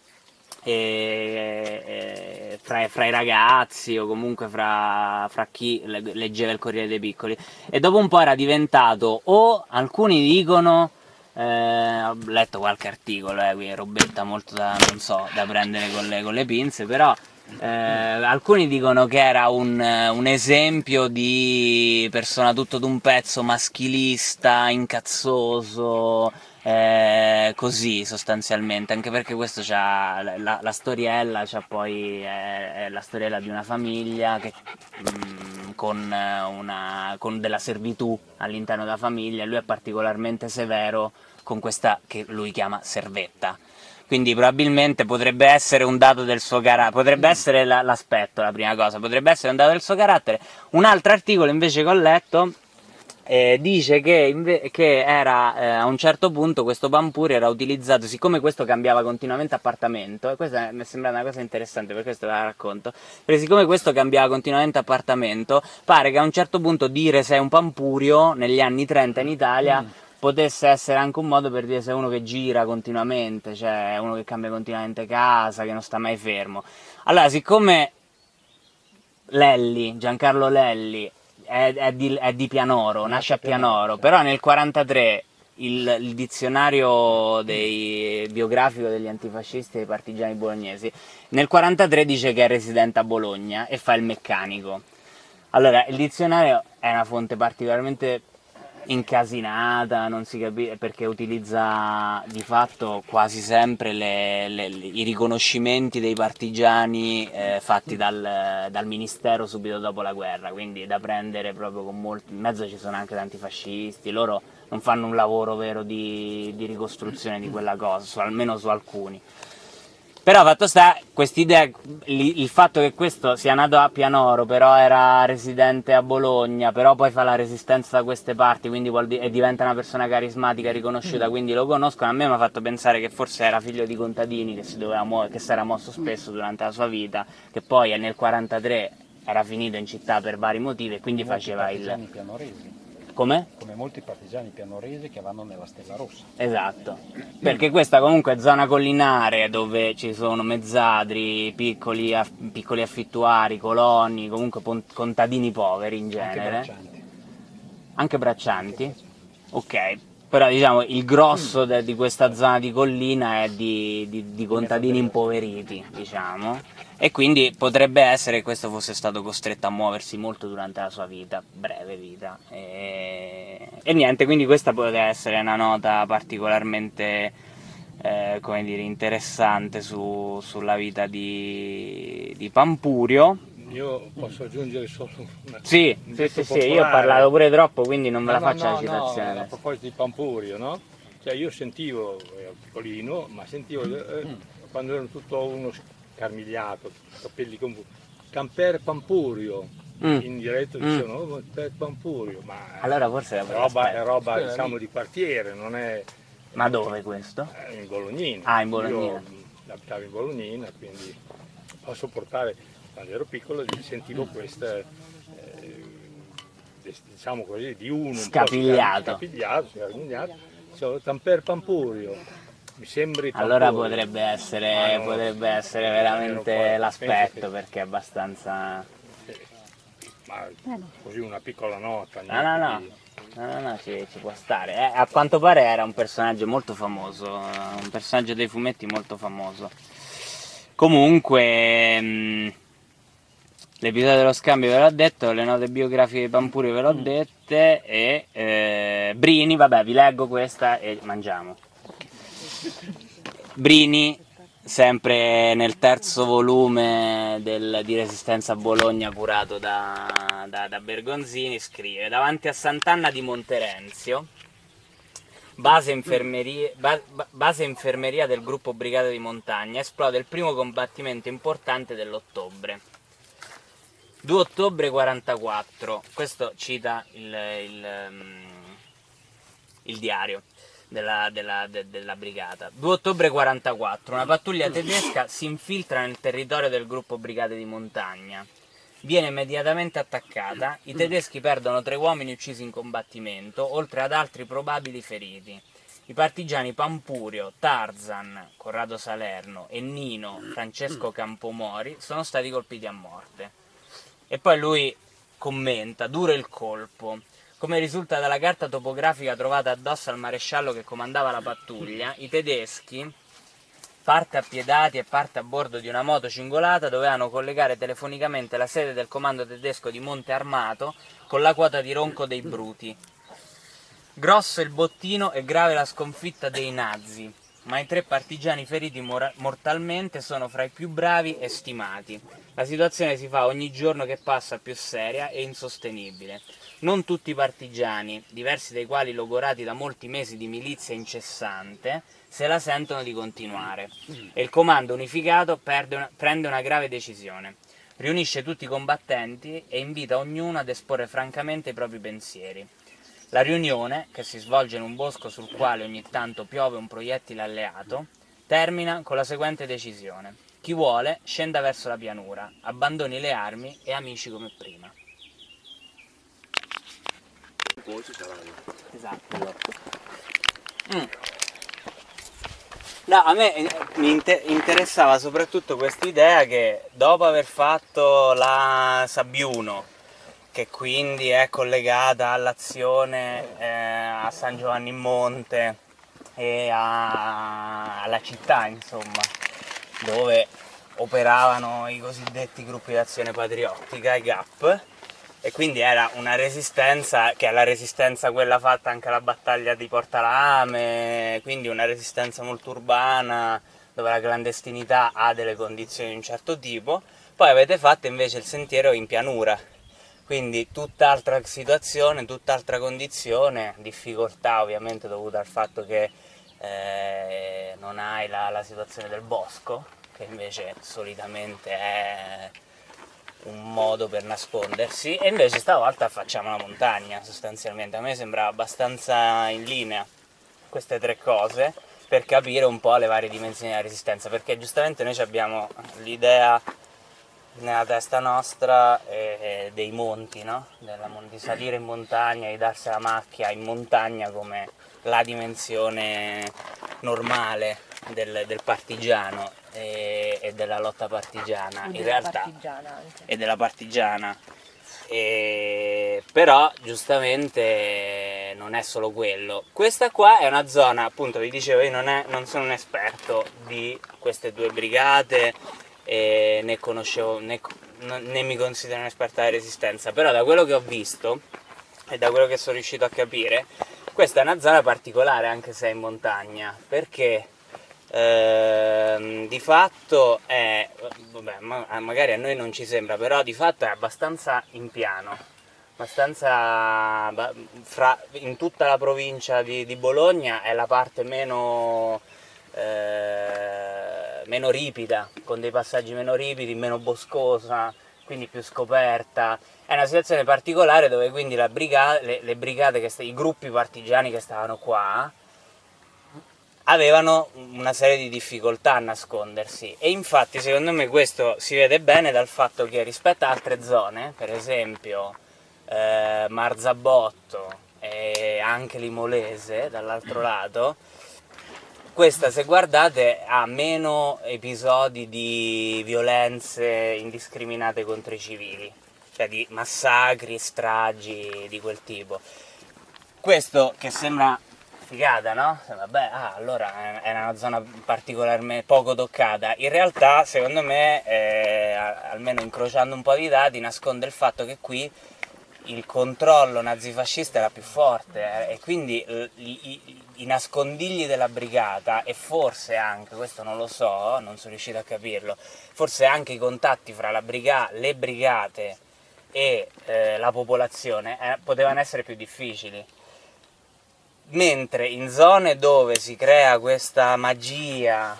fra i ragazzi o comunque fra chi leggeva il Corriere dei Piccoli. E dopo un po' era diventato, o alcuni dicono... ho letto qualche articolo, qui robetta molto da prendere con le pinze, però alcuni dicono che era un esempio di persona tutto d'un pezzo, maschilista, incazzoso, così sostanzialmente, anche perché questo c'ha la storiella, c'ha poi è la storiella di una famiglia che con della servitù all'interno della famiglia. Lui è particolarmente severo con questa che lui chiama servetta, quindi probabilmente potrebbe essere un dato del suo carattere, potrebbe essere l'aspetto, la prima cosa, potrebbe essere un dato del suo carattere. Un altro articolo invece che ho letto dice che era a un certo punto questo Pampurio era utilizzato, siccome questo cambiava continuamente appartamento, e questa mi sembra una cosa interessante, per questo la racconto, perché siccome questo cambiava continuamente appartamento, pare che a un certo punto dire sei un Pampurio negli anni 30 in Italia potesse essere anche un modo per dire sei uno che gira continuamente, cioè uno che cambia continuamente casa, che non sta mai fermo. Allora, siccome Giancarlo Lelli è di Pianoro, nasce a Pianoro, però nel 1943 il dizionario biografico degli antifascisti e dei partigiani bolognesi nel 1943 dice che è residente a Bologna e fa il meccanico. Allora, il dizionario è una fonte particolarmente incasinata, non si capisce, perché utilizza di fatto quasi sempre i riconoscimenti dei partigiani fatti dal ministero subito dopo la guerra, quindi da prendere proprio con molto, in mezzo ci sono anche tanti fascisti, loro non fanno un lavoro vero di ricostruzione di quella cosa, almeno su alcuni. Però fatto sta, quest'idea, il fatto che questo sia nato a Pianoro, però era residente a Bologna, però poi fa la resistenza da queste parti, quindi e diventa una persona carismatica, riconosciuta, quindi lo conoscono, a me mi ha fatto pensare che forse era figlio di contadini, che si era mosso spesso durante la sua vita, che poi nel 1943 era finito in città per vari motivi e quindi faceva il... Pianoresi, Come? come molti partigiani pianoresi che vanno nella Stella Rossa. Esatto, perché questa comunque è zona collinare dove ci sono mezzadri, piccoli affittuari, coloni, comunque contadini poveri in genere. Anche braccianti? Ok, però diciamo il grosso di questa zona di collina è di contadini impoveriti, diciamo. E quindi potrebbe essere che questo fosse stato costretto a muoversi molto durante la sua vita, breve vita. E niente, quindi questa potrebbe essere una nota particolarmente come dire, interessante sulla vita di Pampurio. Io posso aggiungere solo una Sì, io ho parlato pure troppo, quindi non ve la faccio la No, citazione a adesso. proposito di Pampurio, no? Cioè io sentivo, ero piccolino, ma sentivo quando ero tutto uno scarmigliato, capelli confusi, Camper Pampurio, in diretto dicevano, oh, Camper Pampurio, ma Allora forse è roba diciamo di quartiere, non è... Ma dove questo? In Bolognina. Ah, in Bolognina. Io abitavo in Bolognina, quindi posso portare, quando ero piccolo sentivo questa, diciamo così, di uno Scapigliato. scapigliato, Camper Pampurio, mi sembri Pampurio. Allora potrebbe essere veramente l'aspetto, perché è abbastanza... Ma così una piccola nota. No, ci può stare. A quanto pare era un personaggio molto famoso, un personaggio dei fumetti molto famoso. Comunque, l'episodio dello scambio ve l'ho detto, le note biografiche di Pampurio ve l'ho dette, e Brini, vabbè, vi leggo questa e mangiamo. Brini, sempre nel terzo volume di Resistenza a Bologna curato da Bergonzini, scrive: davanti a Sant'Anna di Monterenzio, base infermeria del gruppo Brigate di Montagna, esplode il primo combattimento importante dell'ottobre. 2 ottobre 44, questo cita il diario della brigata. 2 ottobre 44, una pattuglia tedesca si infiltra nel territorio del gruppo Brigate di Montagna. Viene immediatamente attaccata, i tedeschi perdono 3 uomini uccisi in combattimento, oltre ad altri probabili feriti. I partigiani Pampurio, Tarzan, Corrado Salerno e Nino, Francesco Campomori sono stati colpiti a morte. E poi lui commenta: duro il colpo. Come risulta dalla carta topografica trovata addosso al maresciallo che comandava la pattuglia, i tedeschi, parte appiedati e parte a bordo di una moto cingolata, dovevano collegare telefonicamente la sede del comando tedesco di Monte Armato con la quota di Ronco dei Bruti. Grosso il bottino e grave la sconfitta dei nazi, ma i 3 partigiani feriti mortalmente sono fra i più bravi e stimati. La situazione si fa ogni giorno che passa più seria e insostenibile. Non tutti i partigiani, diversi dei quali logorati da molti mesi di milizia incessante, se la sentono di continuare, e il comando unificato prende una grave decisione. Riunisce tutti i combattenti e invita ognuno ad esporre francamente i propri pensieri. La riunione, che si svolge in un bosco sul quale ogni tanto piove un proiettile alleato, termina con la seguente decisione: chi vuole scenda verso la pianura, abbandoni le armi e amici come prima. Poi ci saranno. Esatto. No, a me mi interessava soprattutto quest'idea che dopo aver fatto la Sabbiuno, che quindi è collegata all'azione a San Giovanni in Monte e alla città, insomma, dove operavano i cosiddetti gruppi d'azione patriottica, i GAP, e quindi era una resistenza che è la resistenza quella fatta anche alla battaglia di Portalame, quindi una resistenza molto urbana dove la clandestinità ha delle condizioni di un certo tipo. Poi avete fatto invece il sentiero in pianura, quindi tutt'altra situazione, tutt'altra condizione, difficoltà ovviamente dovuta al fatto che non hai la situazione del bosco, che invece solitamente è un modo per nascondersi, e invece stavolta facciamo la montagna sostanzialmente. A me sembrava abbastanza in linea queste tre cose per capire un po' le varie dimensioni della resistenza, perché giustamente noi abbiamo l'idea nella testa nostra dei monti, no? Di salire in montagna, di darsi la macchia in montagna come la dimensione normale del partigiano e della lotta partigiana, in realtà, e della partigiana. Però giustamente non è solo quello. Questa qua è una zona, appunto vi dicevo, io non sono un esperto di queste due brigate, né conoscevo né mi considero un esperto della resistenza, però da quello che ho visto e da quello che sono riuscito a capire, questa è una zona particolare anche se è in montagna, perché di fatto è, vabbè, magari a noi non ci sembra, però di fatto è abbastanza in piano, abbastanza in tutta la provincia di Bologna è la parte meno ripida, con dei passaggi meno ripidi, meno boscosa, quindi più scoperta. È una situazione particolare dove quindi le brigate, i gruppi partigiani che stavano qua avevano una serie di difficoltà a nascondersi, e infatti secondo me questo si vede bene dal fatto che rispetto a altre zone, per esempio Marzabotto e anche Limolese dall'altro lato, questa, se guardate, ha meno episodi di violenze indiscriminate contro i civili, cioè di massacri, stragi di quel tipo. Questo che sembra figata, no? Vabbè, allora è una zona particolarmente poco toccata. In realtà, secondo me, almeno incrociando un po' di dati, nasconde il fatto che qui il controllo nazifascista era più forte, e quindi i nascondigli della brigata, e forse anche, questo non lo so, non sono riuscito a capirlo, forse anche i contatti fra le brigate e la popolazione potevano essere più difficili. Mentre in zone dove si crea questa magia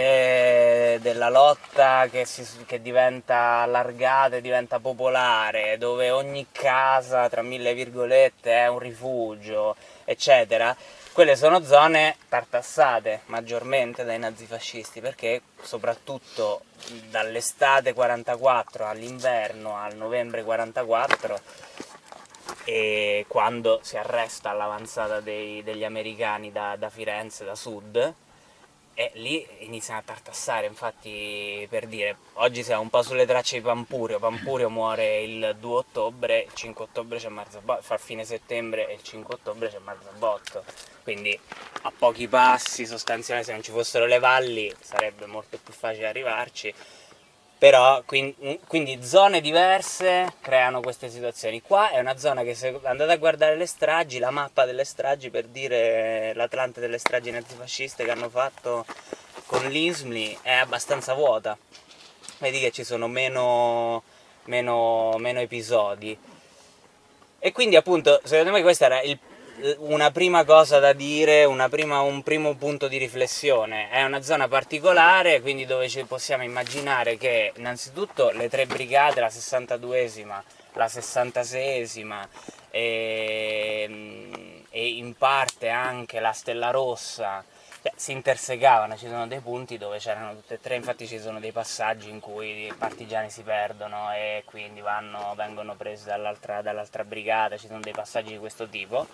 della lotta che diventa allargata e diventa popolare, dove ogni casa, tra mille virgolette, è un rifugio, eccetera, quelle sono zone tartassate maggiormente dai nazifascisti, perché soprattutto dall'estate 44 all'inverno, al novembre 44, e quando si arresta l'avanzata degli americani da Firenze, da sud, e lì iniziano a tartassare. Infatti, per dire, oggi siamo un po' sulle tracce di Pampurio muore il 2 ottobre, il 5 ottobre c'è Marzabotto, fa fine settembre, e il 5 ottobre c'è Marzabotto, quindi a pochi passi sostanzialmente. Se non ci fossero le valli sarebbe molto più facile arrivarci. Però quindi zone diverse creano queste situazioni. Qua è una zona che, se andate a guardare le stragi, la mappa delle stragi, per dire l'Atlante delle stragi nazifasciste che hanno fatto con l'ISMLI, è abbastanza vuota. Vedi che ci sono meno episodi. E quindi appunto secondo me questa era una prima cosa da dire, un primo punto di riflessione. È una zona particolare, quindi dove ci possiamo immaginare che innanzitutto le tre brigate, la 62esima, la 66esima e in parte anche la Stella Rossa, si intersecavano. Ci sono dei punti dove c'erano tutte e tre, infatti ci sono dei passaggi in cui i partigiani si perdono e quindi vengono presi dall'altra brigata. Ci sono dei passaggi di questo tipo,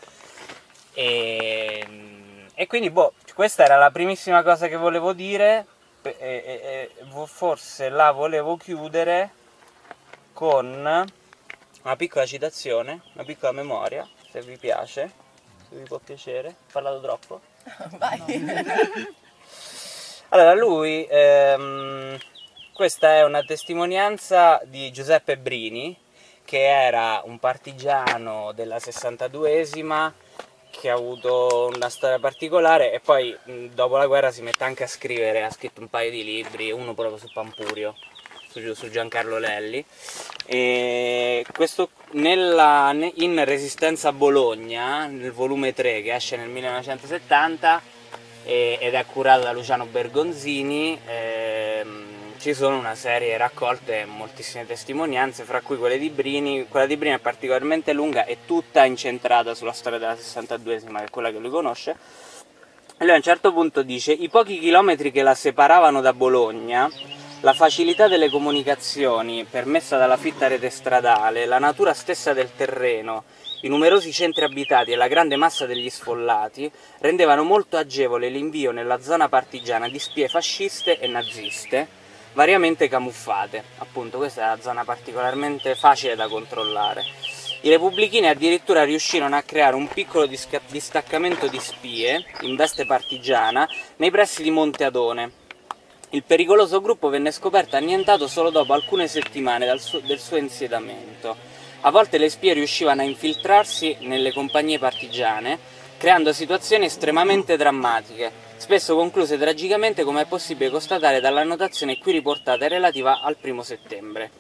e quindi questa era la primissima cosa che volevo dire, e forse la volevo chiudere con una piccola citazione, una piccola memoria, se vi piace, se vi può piacere. Ho parlato troppo? Vai. Allora, lui, questa è una testimonianza di Giuseppe Brini, che era un partigiano della 62esima, che ha avuto una storia particolare, e poi dopo la guerra si mette anche a scrivere, ha scritto un paio di libri, uno proprio su Pampurio, su Giancarlo Lelli. E questo in Resistenza Bologna, nel volume 3 che esce nel 1970 ed è curato da Luciano Bergonzini, ci sono una serie raccolte, moltissime testimonianze, fra cui quelle di Brini. Quella di Brini è particolarmente lunga e tutta incentrata sulla storia della 62esima, che è quella che lui conosce. E lui a un certo punto dice: i pochi chilometri che la separavano da Bologna, la facilità delle comunicazioni permessa dalla fitta rete stradale, la natura stessa del terreno, i numerosi centri abitati e la grande massa degli sfollati rendevano molto agevole l'invio nella zona partigiana di spie fasciste e naziste, variamente camuffate. Appunto, questa è una zona particolarmente facile da controllare. I repubblichini addirittura riuscirono a creare un piccolo distaccamento di spie in veste partigiana nei pressi di Monte Adone. Il pericoloso gruppo venne scoperto e annientato solo dopo alcune settimane del suo insediamento. A volte le spie riuscivano a infiltrarsi nelle compagnie partigiane, creando situazioni estremamente drammatiche, spesso concluse tragicamente, come è possibile constatare dall'annotazione qui riportata relativa al 1° settembre.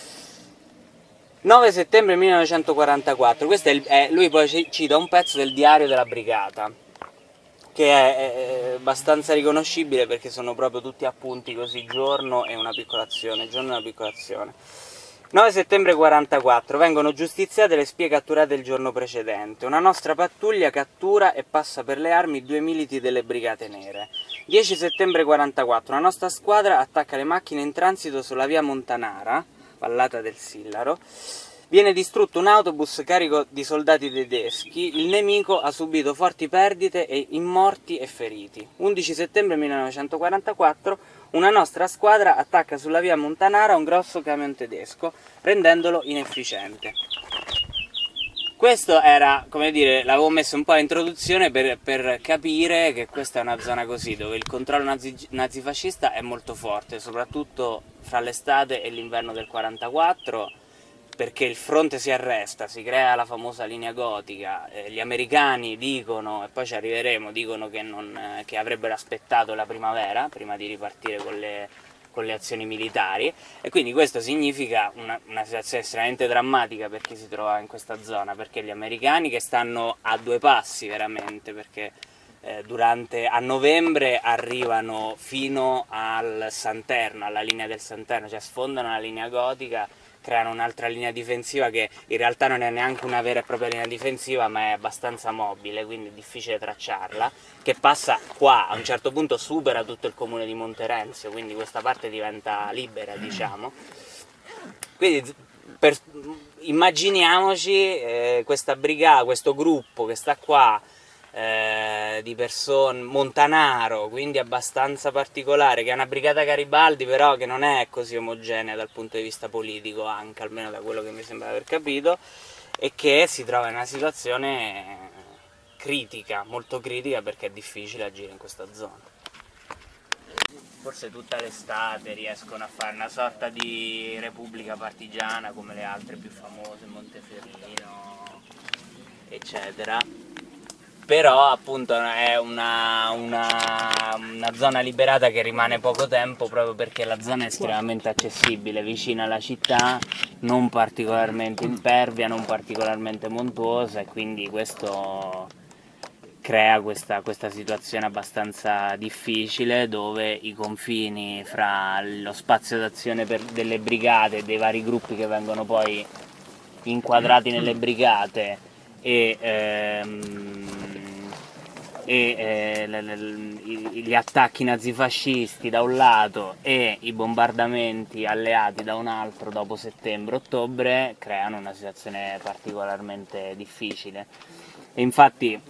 9 settembre 1944, questo lui poi cita un pezzo del diario della brigata, che è abbastanza riconoscibile perché sono proprio tutti appunti così, giorno e una piccola azione, giorno e una piccola azione. 9 settembre 44, vengono giustiziate le spie catturate il giorno precedente. Una nostra pattuglia cattura e passa per le armi 2 militi delle Brigate Nere. 10 settembre 44, una nostra squadra attacca le macchine in transito sulla via Montanara, vallata del Sillaro. Viene distrutto un autobus carico di soldati tedeschi, il nemico ha subito forti perdite in morti e feriti. 11 settembre 1944, una nostra squadra attacca sulla via Montanara un grosso camion tedesco, rendendolo inefficiente. Questo era, come dire, l'avevo messo un po' a introduzione per capire che questa è una zona così, dove il controllo nazifascista è molto forte, soprattutto fra l'estate e l'inverno del 44, perché il fronte si arresta, si crea la famosa linea gotica, gli americani dicono, e poi ci arriveremo, dicono che avrebbero aspettato la primavera prima di ripartire con le azioni militari, e quindi questo significa una situazione estremamente drammatica per chi si trova in questa zona, perché gli americani, che stanno a 2 passi veramente, perché a novembre arrivano fino al Santerno, alla linea del Santerno, cioè sfondano la linea gotica, creano un'altra linea difensiva che in realtà non è neanche una vera e propria linea difensiva, ma è abbastanza mobile, quindi è difficile tracciarla, che passa qua, a un certo punto supera tutto il comune di Monterenzio, quindi questa parte diventa libera, diciamo. Quindi immaginiamoci questa brigata, questo gruppo che sta qua, di persone, Montanaro, quindi abbastanza particolare, che è una brigata Garibaldi, però che non è così omogenea dal punto di vista politico, anche almeno da quello che mi sembra aver capito, e che si trova in una situazione critica, molto critica, perché è difficile agire in questa zona. Forse tutta l'estate riescono a fare una sorta di repubblica partigiana come le altre più famose, Monteferrino, eccetera. Però appunto è una zona liberata che rimane poco tempo, proprio perché la zona è estremamente accessibile, vicina alla città, non particolarmente impervia, non particolarmente montuosa, e quindi questo crea questa situazione abbastanza difficile, dove i confini fra lo spazio d'azione delle brigate e dei vari gruppi che vengono poi inquadrati nelle brigate gli attacchi nazifascisti da un lato e i bombardamenti alleati da un altro dopo settembre-ottobre creano una situazione particolarmente difficile. E infatti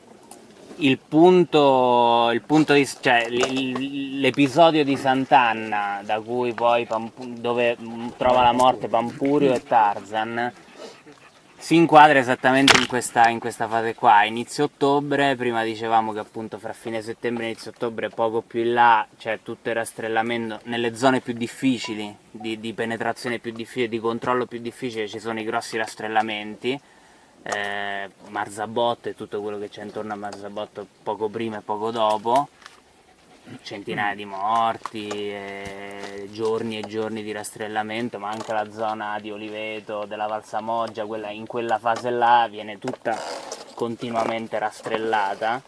l'episodio di Sant'Anna, da cui poi dove trova la morte Pampurio e Tarzan, si inquadra esattamente in questa fase qua, inizio ottobre. Prima dicevamo che appunto fra fine settembre e inizio ottobre, poco più in là, c'è tutto il rastrellamento nelle zone più difficili, di penetrazione più difficile, di controllo più difficile, ci sono i grossi rastrellamenti, Marzabotto e tutto quello che c'è intorno a Marzabotto poco prima e poco dopo, centinaia di morti, giorni e giorni di rastrellamento, ma anche la zona di Oliveto, della Valsamoggia, in quella fase là viene tutta continuamente rastrellata,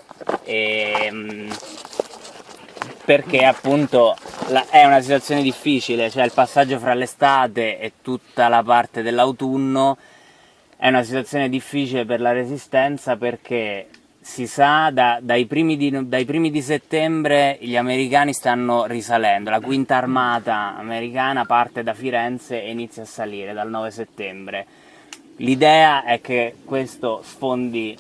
perché appunto è una situazione difficile, cioè il passaggio fra l'estate e tutta la parte dell'autunno è una situazione difficile per la resistenza, perché si sa dai primi di settembre gli americani stanno risalendo, la quinta armata americana parte da Firenze e inizia a salire dal 9 settembre. L'idea è che questo sfondi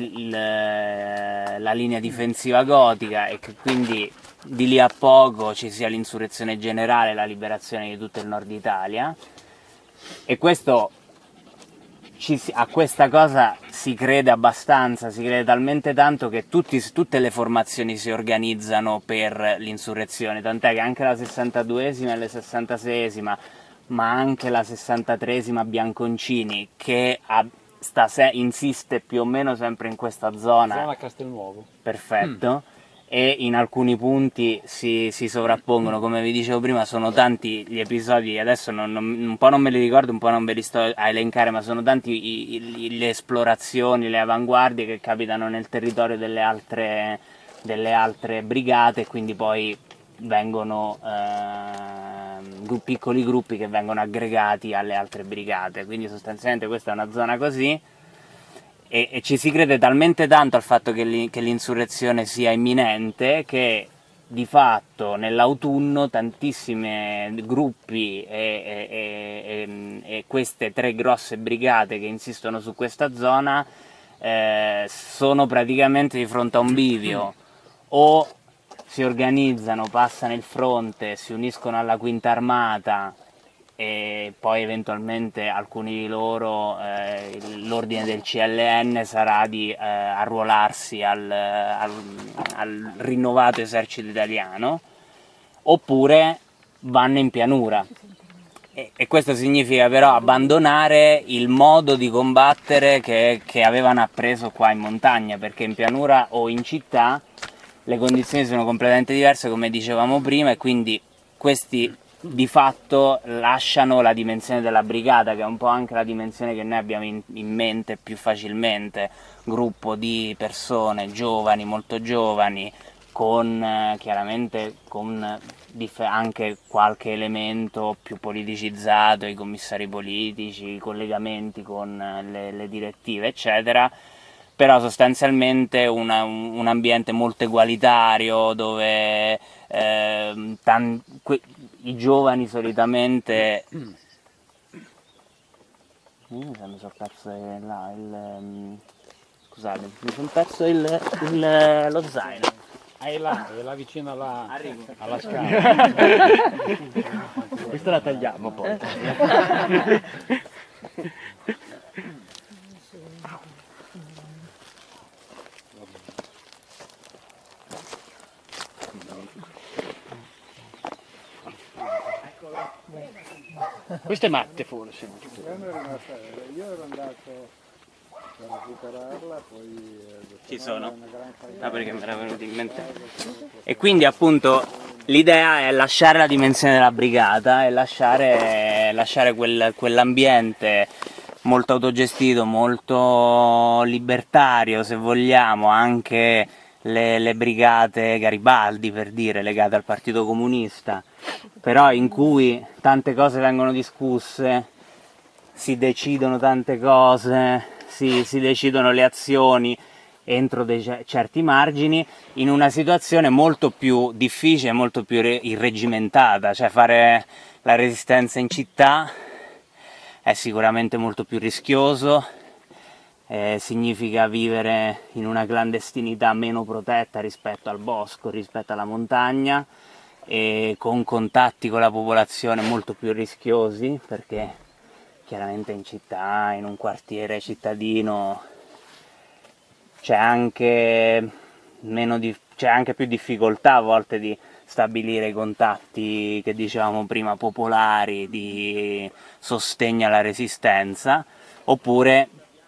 la linea difensiva gotica e che quindi di lì a poco ci sia l'insurrezione generale, la liberazione di tutto il nord Italia, e questo a questa cosa si crede abbastanza, si crede talmente tanto che tutte le formazioni si organizzano per l'insurrezione, tant'è che anche la 62esima e la 66esima, ma anche la 63esima Bianconcini, che insiste più o meno sempre in questa zona Castelnuovo. Perfetto. E in alcuni punti si sovrappongono, come vi dicevo prima, sono tanti gli episodi, adesso un po' non me li ricordo, un po' non ve li sto a elencare, ma sono tanti le esplorazioni, le avanguardie che capitano nel territorio delle altre brigate, e quindi poi vengono piccoli gruppi che vengono aggregati alle altre brigate, quindi sostanzialmente questa è una zona così. E ci si crede talmente tanto al fatto che l'insurrezione sia imminente che di fatto nell'autunno tantissimi gruppi e queste 3 grosse brigate che insistono su questa zona sono praticamente di fronte a un bivio: o si organizzano, passano il fronte, si uniscono alla quinta armata, e poi eventualmente alcuni di loro, l'ordine del CLN sarà di arruolarsi al rinnovato esercito italiano, oppure vanno in pianura, e questo significa però abbandonare il modo di combattere che avevano appreso qua in montagna, perché in pianura o in città le condizioni sono completamente diverse, come dicevamo prima, e quindi questi di fatto lasciano la dimensione della brigata, che è un po' anche la dimensione che noi abbiamo in mente più facilmente: gruppo di persone giovani, molto giovani, con chiaramente anche qualche elemento più politicizzato, i commissari politici, i collegamenti con le direttive eccetera, però sostanzialmente un ambiente molto egualitario, dove i giovani solitamente... mi sono perso scusate, mi sono perso lo zaino. È là vicino alla scala. Questa la tagliamo poi. Queste matte forse. Io ero andato per recuperarla, poi Ci sono? Perché mi era venuto in mente. E quindi appunto l'idea è lasciare la dimensione della brigata e lasciare quell'ambiente molto autogestito, molto libertario, se vogliamo, anche le brigate Garibaldi, per dire, legate al Partito Comunista, però in cui tante cose vengono discusse, si decidono tante cose, si decidono le azioni entro certi margini, in una situazione molto più difficile, molto più irreggimentata. Cioè fare la resistenza in città è sicuramente molto più rischioso, significa vivere in una clandestinità meno protetta rispetto al bosco, rispetto alla montagna, e con contatti con la popolazione molto più rischiosi, perché chiaramente in città, in un quartiere cittadino, c'è anche più difficoltà a volte di stabilire i contatti che dicevamo prima, popolari, di sostegno alla resistenza, oppure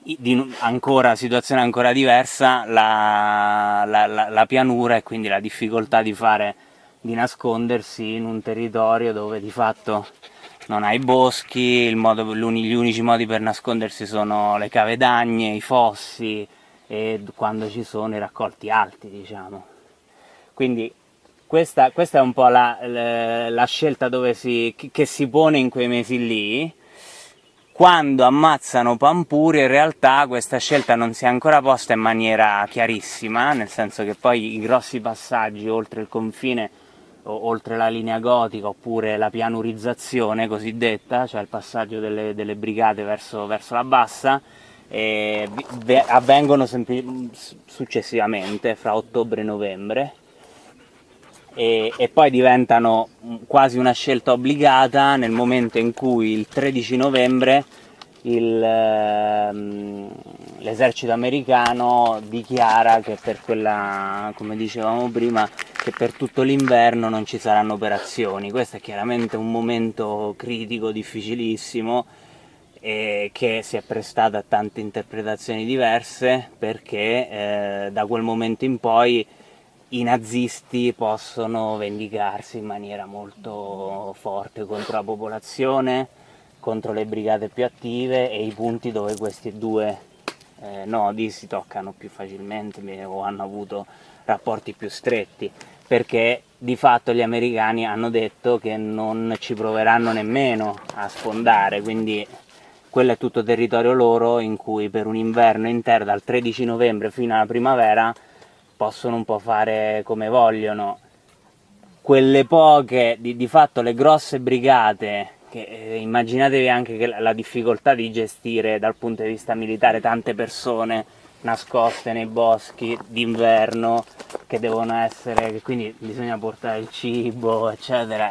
situazione ancora diversa, la pianura e quindi la difficoltà di nascondersi in un territorio dove di fatto non hai boschi, gli unici modi per nascondersi sono le cave d'agne, i fossi e quando ci sono i raccolti alti, diciamo. Quindi questa è un po' la scelta che si pone in quei mesi lì. Quando ammazzano Pampurio in realtà questa scelta non si è ancora posta in maniera chiarissima, nel senso che poi i grossi passaggi oltre il confine, oltre la linea gotica, oppure la pianurizzazione cosiddetta, cioè il passaggio delle brigate verso la bassa, avvengono successivamente, fra ottobre e novembre, e poi diventano quasi una scelta obbligata nel momento in cui il 13 novembre l'esercito americano dichiara che per quella, come dicevamo prima, che per tutto l'inverno non ci saranno operazioni. Questo è chiaramente un momento critico, difficilissimo, e che si è prestato a tante interpretazioni diverse, perché da quel momento in poi i nazisti possono vendicarsi in maniera molto forte contro la popolazione, contro le brigate più attive e i punti dove questi due nodi si toccano più facilmente o hanno avuto rapporti più stretti, perché di fatto gli americani hanno detto che non ci proveranno nemmeno a sfondare, quindi quello è tutto territorio loro in cui per un inverno intero, dal 13 novembre fino alla primavera, possono un po' fare come vogliono. Quelle poche, di fatto le grosse brigate, che immaginatevi anche che la difficoltà di gestire dal punto di vista militare tante persone nascoste nei boschi d'inverno, che devono essere, che quindi bisogna portare il cibo, eccetera,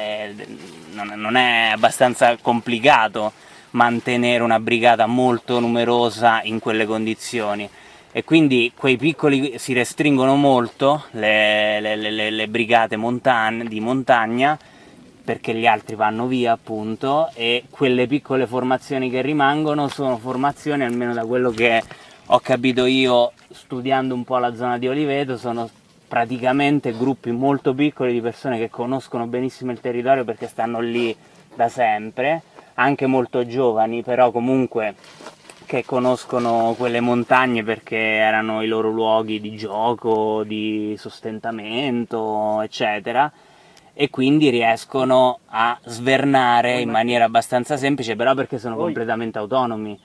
non è abbastanza complicato mantenere una brigata molto numerosa in quelle condizioni. E quindi quei piccoli si restringono molto, le brigate di montagna, perché gli altri vanno via appunto, e quelle piccole formazioni che rimangono sono formazioni, almeno da quello che ho capito io studiando un po' la zona di Oliveto, sono praticamente gruppi molto piccoli di persone che conoscono benissimo il territorio perché stanno lì da sempre, anche molto giovani, però comunque che conoscono quelle montagne perché erano i loro luoghi di gioco, di sostentamento, eccetera, e quindi riescono a svernare in maniera abbastanza semplice, però perché sono completamente autonomi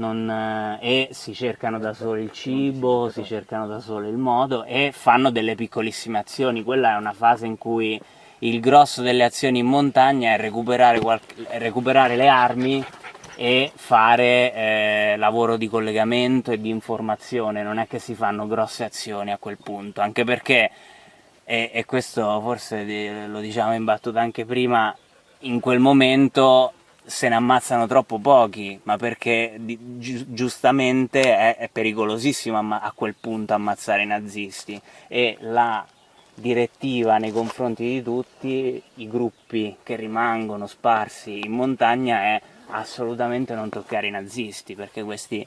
e si cercano da soli il cibo, si cercano da soli il modo e fanno delle piccolissime azioni. Quella è una fase in cui il grosso delle azioni in montagna è recuperare le armi e fare lavoro di collegamento e di informazione. Non è che si fanno grosse azioni a quel punto, anche perché, e questo forse lo diciamo in battuta anche prima, in quel momento se ne ammazzano troppo pochi, ma perché giustamente è pericolosissimo a quel punto ammazzare i nazisti, e la direttiva nei confronti di tutti i gruppi che rimangono sparsi in montagna è assolutamente non toccare i nazisti, perché questi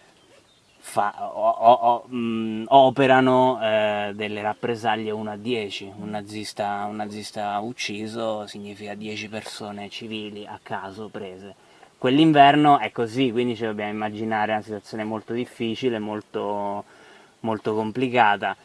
operano delle rappresaglie 1 a 10. Un nazista ucciso significa 10 persone civili a caso prese. Quell'inverno è così, quindi ci dobbiamo immaginare una situazione molto difficile, molto, molto complicata.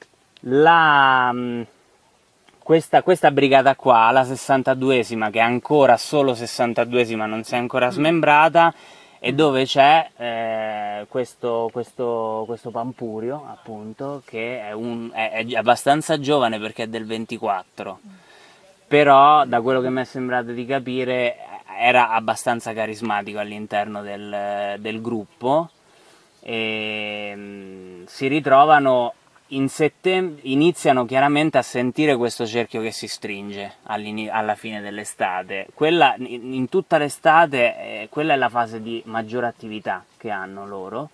Questa brigata qua, la 62esima, che è ancora solo 62esima, non si è ancora smembrata, e dove c'è questo Pampurio, appunto, che è abbastanza giovane perché è del 24, però da quello che mi è sembrato di capire era abbastanza carismatico all'interno del gruppo, e si ritrovano in settembre, iniziano chiaramente a sentire questo cerchio che si stringe alla fine dell'estate. Quella, in tutta l'estate, quella è la fase di maggiore attività che hanno loro.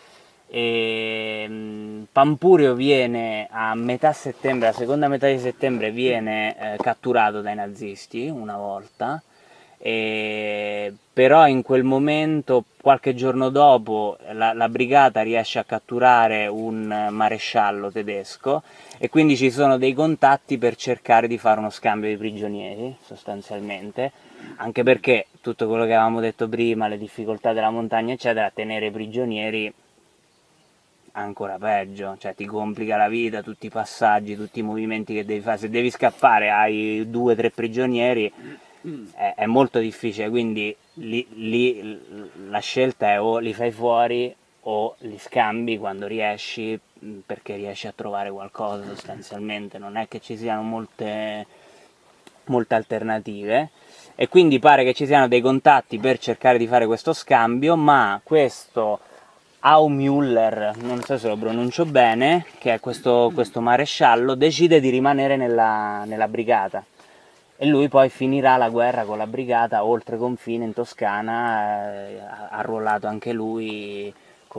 Pampurio viene a metà settembre, la seconda metà di settembre, viene catturato dai nazisti una volta, però in quel momento, qualche giorno dopo, la brigata riesce a catturare un maresciallo tedesco e quindi ci sono dei contatti per cercare di fare uno scambio di prigionieri, sostanzialmente, anche perché tutto quello che avevamo detto prima, le difficoltà della montagna eccetera, tenere i prigionieri ancora peggio, cioè ti complica la vita, tutti i passaggi, tutti i movimenti che devi fare, se devi scappare hai 2 o 3 prigionieri è molto difficile, quindi lì la scelta è o li fai fuori o li scambi quando riesci, perché riesci a trovare qualcosa sostanzialmente, non è che ci siano molte alternative, e quindi pare che ci siano dei contatti per cercare di fare questo scambio, ma questo Aumüller, non so se lo pronuncio bene, che è questo maresciallo, decide di rimanere nella brigata. E lui poi finirà la guerra con la brigata oltre confine in Toscana, arruolato anche lui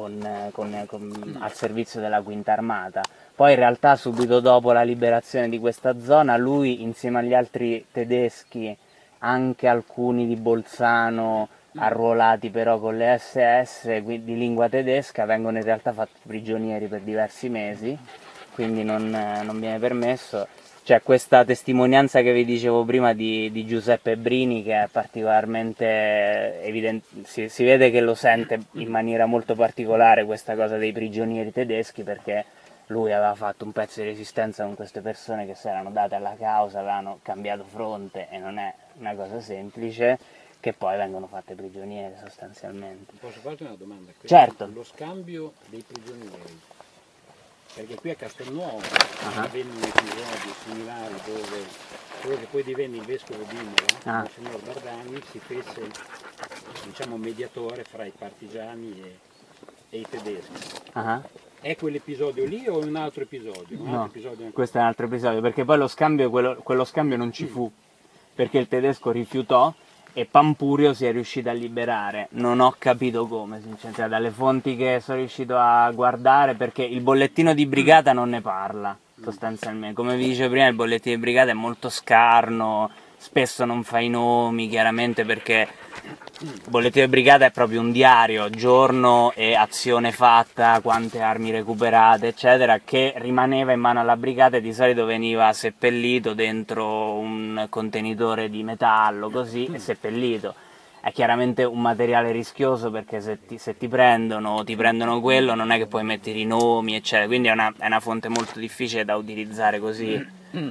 al servizio della Quinta Armata. Poi in realtà subito dopo la liberazione di questa zona lui, insieme agli altri tedeschi, anche alcuni di Bolzano arruolati però con le SS di lingua tedesca, vengono in realtà fatti prigionieri per diversi mesi, quindi non viene permesso. C'è questa testimonianza che vi dicevo prima di Giuseppe Brini, che è particolarmente evidente, si vede che lo sente in maniera molto particolare questa cosa dei prigionieri tedeschi, perché lui aveva fatto un pezzo di resistenza con queste persone che si erano date alla causa, avevano cambiato fronte, e non è una cosa semplice, che poi vengono fatte prigioniere sostanzialmente. Posso farti una domanda? Certo. Lo scambio dei prigionieri, perché qui a Castelnuovo avvenne un episodio similare dove quello che poi divenne il vescovo di Imola, Monsignor Bardani, si fece, diciamo, mediatore fra i partigiani e i tedeschi. È quell'episodio lì o è un altro episodio? Questo è un altro episodio, perché poi quello scambio non ci fu, perché il tedesco rifiutò e Pampurio si è riuscito a liberare. Non ho capito come, sinceramente, dalle fonti che sono riuscito a guardare, perché il bollettino di brigata non ne parla, sostanzialmente. Come vi dicevo prima, il bollettino di brigata è molto scarno, spesso non fa i nomi, chiaramente, perché il bollettino di brigata è proprio un diario, giorno e azione fatta, quante armi recuperate, eccetera, che rimaneva in mano alla brigata e di solito veniva seppellito dentro un contenitore di metallo, così, e seppellito. È chiaramente un materiale rischioso, perché se ti prendono quello, non è che puoi mettere i nomi, eccetera, quindi è una fonte molto difficile da utilizzare così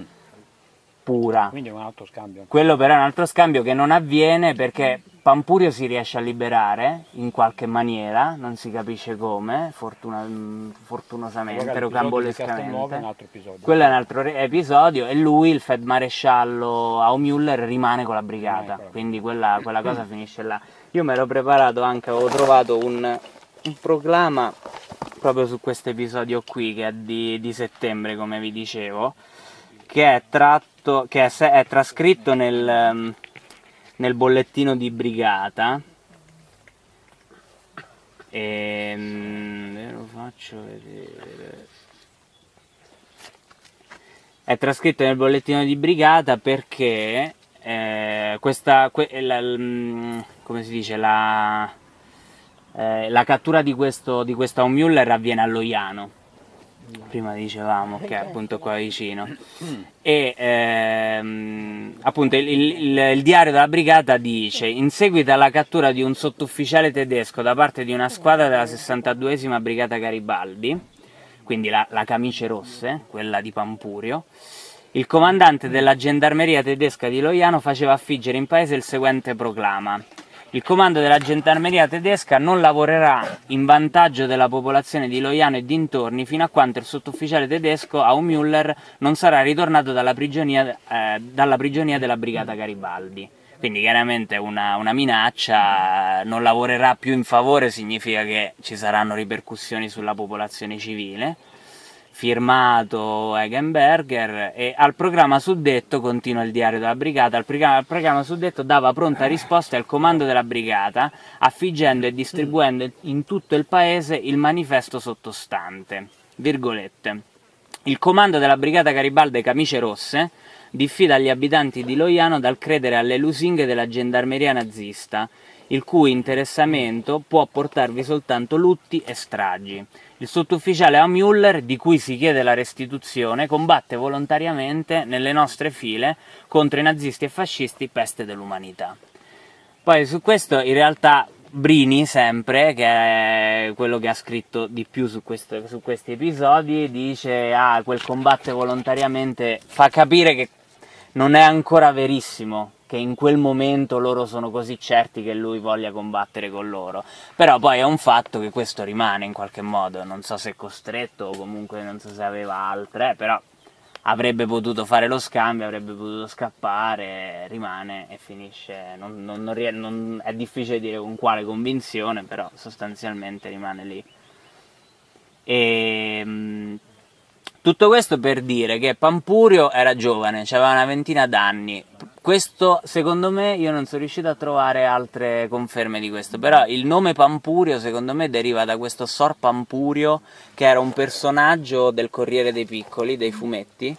pura. Quindi è un altro scambio. Quello però è un altro scambio che non avviene, perché Pampurio si riesce a liberare in qualche maniera, non si capisce come, fortunosamente, rocambolescamente. Quello è un altro episodio, e lui, il feldmaresciallo Aumüller, rimane con la brigata, quindi quella cosa finisce là. Io mi ero preparato anche, avevo trovato un proclama proprio su questo episodio qui, che è di settembre, come vi dicevo, che è trascritto nel bollettino di brigata, e ve lo faccio vedere. È trascritto nel bollettino di brigata perché come si dice, la cattura di questo Aumüller avviene a Loiano. Prima dicevamo che è appunto qua vicino, e appunto il diario della brigata dice: in seguito alla cattura di un sottufficiale tedesco da parte di una squadra della 62esima brigata Garibaldi, quindi la Camicie Rosse, quella di Pampurio, il comandante della gendarmeria tedesca di Loiano faceva affiggere in paese il seguente proclama: il comando della gendarmeria tedesca non lavorerà in vantaggio della popolazione di Loiano e dintorni fino a quanto il sottufficiale tedesco Aumüller non sarà ritornato dalla prigionia della brigata Garibaldi. Quindi chiaramente una minaccia, non lavorerà più in favore, significa che ci saranno ripercussioni sulla popolazione civile. Firmato Egenberger, e al programma suddetto, continua il diario della brigata, al programma suddetto dava pronta risposta il comando della brigata, affiggendo e distribuendo in tutto il paese il manifesto sottostante, virgolette: il comando della brigata Garibaldi Camicie Rosse diffida gli abitanti di Loiano dal credere alle lusinghe della gendarmeria nazista, il cui interessamento può portarvi soltanto lutti e stragi. Il sottufficiale A. Müller, di cui si chiede la restituzione, combatte volontariamente nelle nostre file contro i nazisti e fascisti, peste dell'umanità. Poi su questo in realtà Brini, sempre, che è quello che ha scritto di più su questi episodi, dice quel combatte volontariamente fa capire che non è ancora verissimo che in quel momento loro sono così certi che lui voglia combattere con loro, però poi è un fatto che questo rimane in qualche modo, non so se costretto o comunque non so se aveva altre, però avrebbe potuto fare lo scambio, avrebbe potuto scappare, rimane e finisce, è difficile dire con quale convinzione, però sostanzialmente rimane lì. Tutto questo per dire che Pampurio era giovane, aveva una ventina d'anni. Questo, secondo me, io non sono riuscito a trovare altre conferme di questo, però il nome Pampurio, secondo me, deriva da questo Sor Pampurio, che era un personaggio del Corriere dei Piccoli, dei fumetti.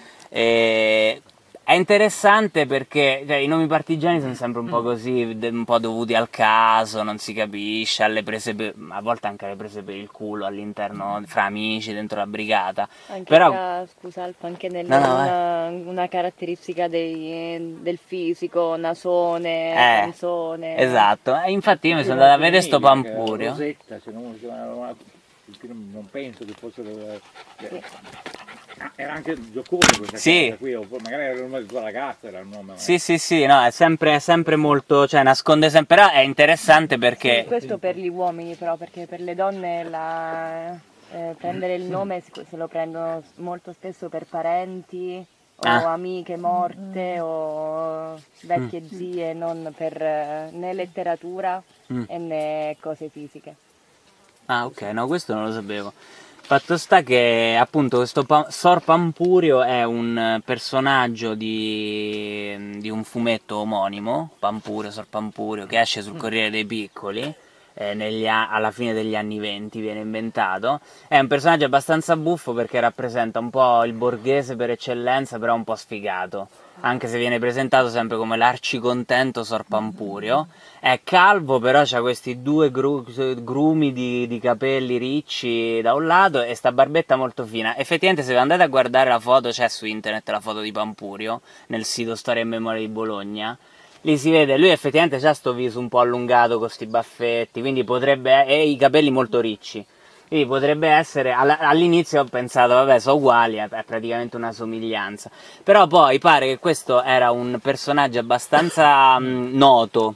È interessante perché i nomi partigiani sono sempre un po' così, un po' dovuti al caso, non si capisce, a volte anche alle prese per il culo all'interno, fra amici, dentro la brigata. Anche Però, scusa Alfa, anche una caratteristica del fisico, nasone, canzone. Esatto, infatti io mi sono andato a vedere sto Pampurio. Rosetta, se non si chiamava, non penso che fosse... Era anche giocoso questa cosa qui, o magari era il nome di tua ragazza, era il nome. Sì, no, è sempre molto, nasconde sempre, però è interessante perché... Sì, questo per gli uomini però, perché per le donne prendere il nome se lo prendono molto spesso per parenti o amiche morte o vecchie zie, non per né letteratura né cose fisiche. Ah, ok, no, questo non lo sapevo. Fatto sta che appunto questo Sor Pampurio è un personaggio di un fumetto omonimo, Sor Pampurio, che esce sul Corriere dei Piccoli, alla fine degli anni 20 viene inventato. È un personaggio abbastanza buffo perché rappresenta un po' il borghese per eccellenza, però un po' sfigato, anche se viene presentato sempre come l'arcicontento Sor Pampurio. È calvo, però ha questi due grumi di capelli ricci da un lato e sta barbetta molto fina. Effettivamente se andate a guardare la foto, c'è su internet la foto di Pampurio, nel sito Storia e Memoria di Bologna, lì si vede, lui effettivamente ha sto viso un po' allungato con sti baffetti, quindi e i capelli molto ricci. Quindi potrebbe essere, all'inizio ho pensato, vabbè, sono uguali, è praticamente una somiglianza. Però poi pare che questo era un personaggio abbastanza noto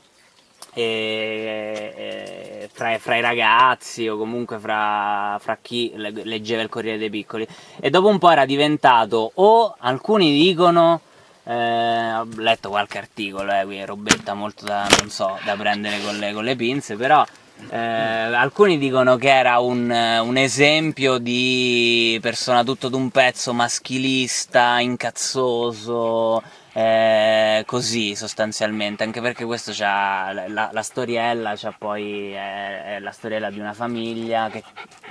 fra i ragazzi o comunque fra chi leggeva il Corriere dei Piccoli. E dopo un po' era diventato, o alcuni dicono... ho letto qualche articolo, quindi robetta molto da prendere con le pinze, però alcuni dicono che era un esempio di persona tutto d'un pezzo, maschilista, incazzoso, così sostanzialmente, anche perché questo c'ha la storiella, poi è la storiella di una famiglia che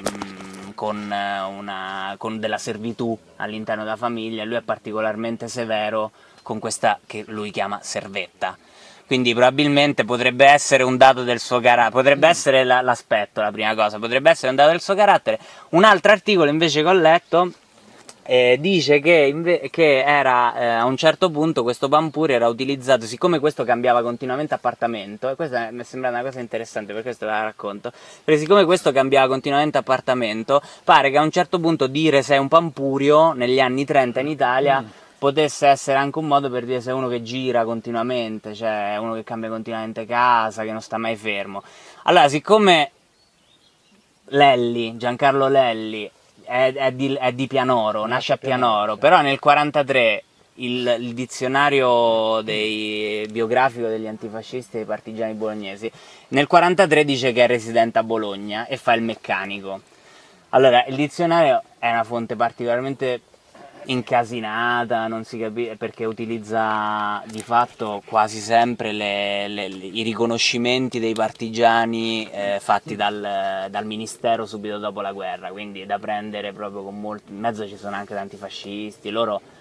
con della servitù all'interno della famiglia. Lui è particolarmente severo con questa che lui chiama servetta, quindi probabilmente potrebbe essere un dato del suo carattere, potrebbe essere l'aspetto, la prima cosa, potrebbe essere un dato del suo carattere. Un altro articolo invece che ho letto dice che era a un certo punto questo Pampurio era utilizzato, siccome questo cambiava continuamente appartamento, e questa mi sembra una cosa interessante, per questo ve la racconto, perché siccome questo cambiava continuamente appartamento, pare che a un certo punto dire sei un Pampurio negli anni 30 in Italia potesse essere anche un modo per dire sei uno che gira continuamente, cioè uno che cambia continuamente casa, che non sta mai fermo. Allora, siccome Giancarlo Lelli è di Pianoro, nasce a Pianoro, però nel 1943 il dizionario biografico degli antifascisti e dei partigiani bolognesi nel 1943 dice che è residente a Bologna e fa il meccanico. Allora, il dizionario è una fonte particolarmente incasinata, non si capisce, perché utilizza di fatto quasi sempre i riconoscimenti dei partigiani fatti dal ministero subito dopo la guerra, quindi è da prendere proprio con molto, in mezzo ci sono anche tanti fascisti, loro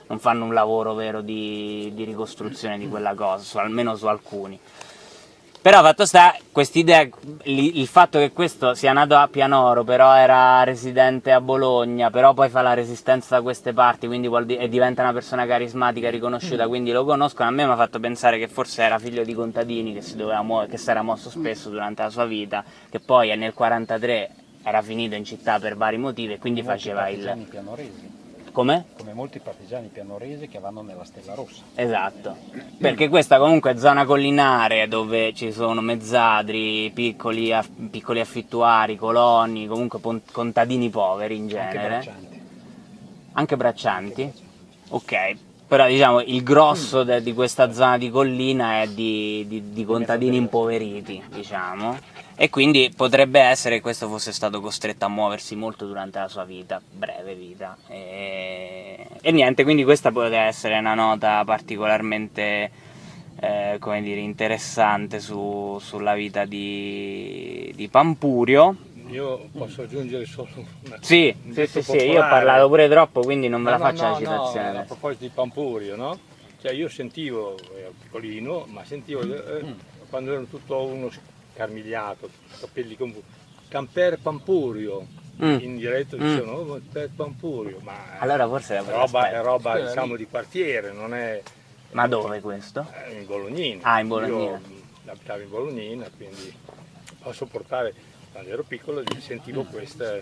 non fanno un lavoro vero di ricostruzione di quella cosa, almeno su alcuni. Però fatto sta, quest'idea, il fatto che questo sia nato a Pianoro, però era residente a Bologna, però poi fa la resistenza da queste parti, quindi e diventa una persona carismatica, riconosciuta, quindi lo conoscono, a me mi ha fatto pensare che forse era figlio di contadini, che si era mosso spesso durante la sua vita, che poi nel 1943 era finito in città per vari motivi e quindi faceva il... Pianoresi. Come? Come molti partigiani pianoresi che vanno nella Stella Rossa. Esatto, perché questa comunque è zona collinare dove ci sono mezzadri, piccoli affittuari, coloni, comunque contadini poveri in genere. Anche braccianti? Ok, però diciamo il grosso di questa zona di collina è di contadini impoveriti, diciamo. E quindi potrebbe essere che questo fosse stato costretto a muoversi molto durante la sua vita, breve vita. E niente, quindi questa potrebbe essere una nota particolarmente come dire, interessante sulla vita di Pampurio. Io posso aggiungere solo una Sì, io ho parlato pure troppo, quindi non ve la faccio la citazione. No, a proposito di Pampurio, no? Cioè io sentivo, ero piccolino, ma sentivo quando ero tutto uno scarmigliato, capelli confusi, Camper Pampurio, in diretto dicevano, oh, Camper Pampurio, ma allora forse è roba diciamo di quartiere, non è... Ma dove questo? In Bolognina. Ah, in Bolognina. Io abitavo in Bolognina, quindi posso portare, quando ero piccolo sentivo questa,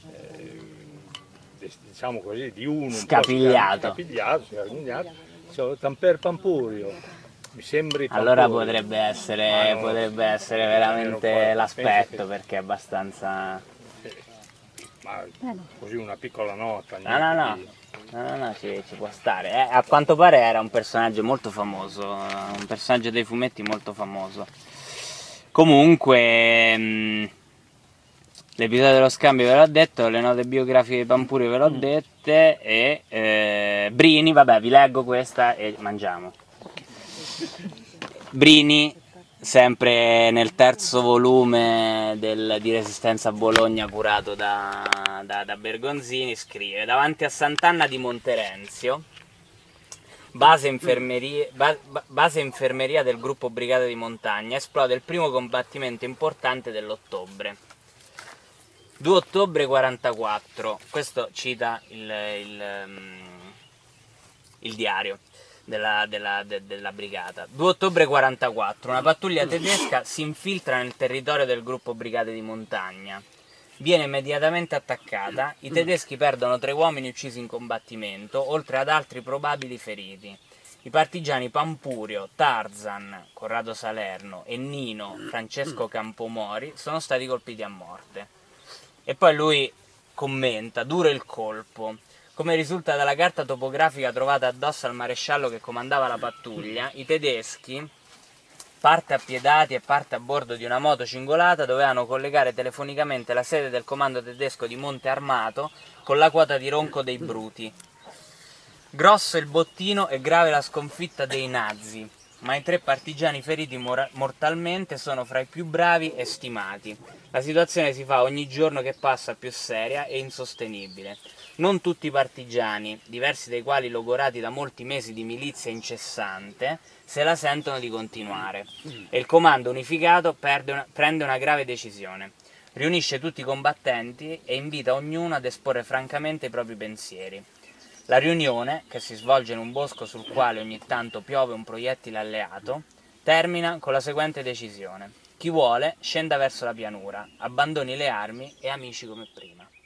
diciamo così, di uno scapigliato, diciamo, Camper Pampurio. Mi sembri allora potrebbe essere veramente l'aspetto, perché è abbastanza... Ma così una piccola nota. No, ci può stare. A quanto pare era un personaggio molto famoso, un personaggio dei fumetti molto famoso. Comunque, l'episodio dello scambio ve l'ho detto, le note biografiche di Pampurio ve l'ho dette, e Brini, vabbè, vi leggo questa e mangiamo. Brini, sempre nel terzo volume di Resistenza a Bologna curato da Bergonzini, scrive: davanti a Sant'Anna di Monterenzio, base infermeria del gruppo Brigate di Montagna, esplode il primo combattimento importante dell'ottobre. 2 ottobre 44, questo cita il diario della brigata. 2 ottobre 44, una pattuglia tedesca si infiltra nel territorio del gruppo Brigate di Montagna. Viene immediatamente attaccata, i tedeschi perdono 3 uomini uccisi in combattimento, oltre ad altri probabili feriti. I partigiani Pampurio, Tarzan, Corrado Salerno e Nino, Francesco Campomori sono stati colpiti a morte. E poi lui commenta: duro il colpo. Come risulta dalla carta topografica trovata addosso al maresciallo che comandava la pattuglia, i tedeschi, parte appiedati e parte a bordo di una moto cingolata, dovevano collegare telefonicamente la sede del comando tedesco di Monte Armato con la quota di Ronco dei Bruti. Grosso il bottino e grave la sconfitta dei nazi, ma i 3 partigiani feriti mortalmente sono fra i più bravi e stimati. La situazione si fa ogni giorno che passa più seria e insostenibile. Non tutti i partigiani, diversi dei quali logorati da molti mesi di milizia incessante, se la sentono di continuare, e il comando unificato prende una grave decisione. Riunisce tutti i combattenti e invita ognuno ad esporre francamente i propri pensieri. La riunione, che si svolge in un bosco sul quale ogni tanto piove un proiettile alleato, termina con la seguente decisione: chi vuole scenda verso la pianura, abbandoni le armi e amici come prima.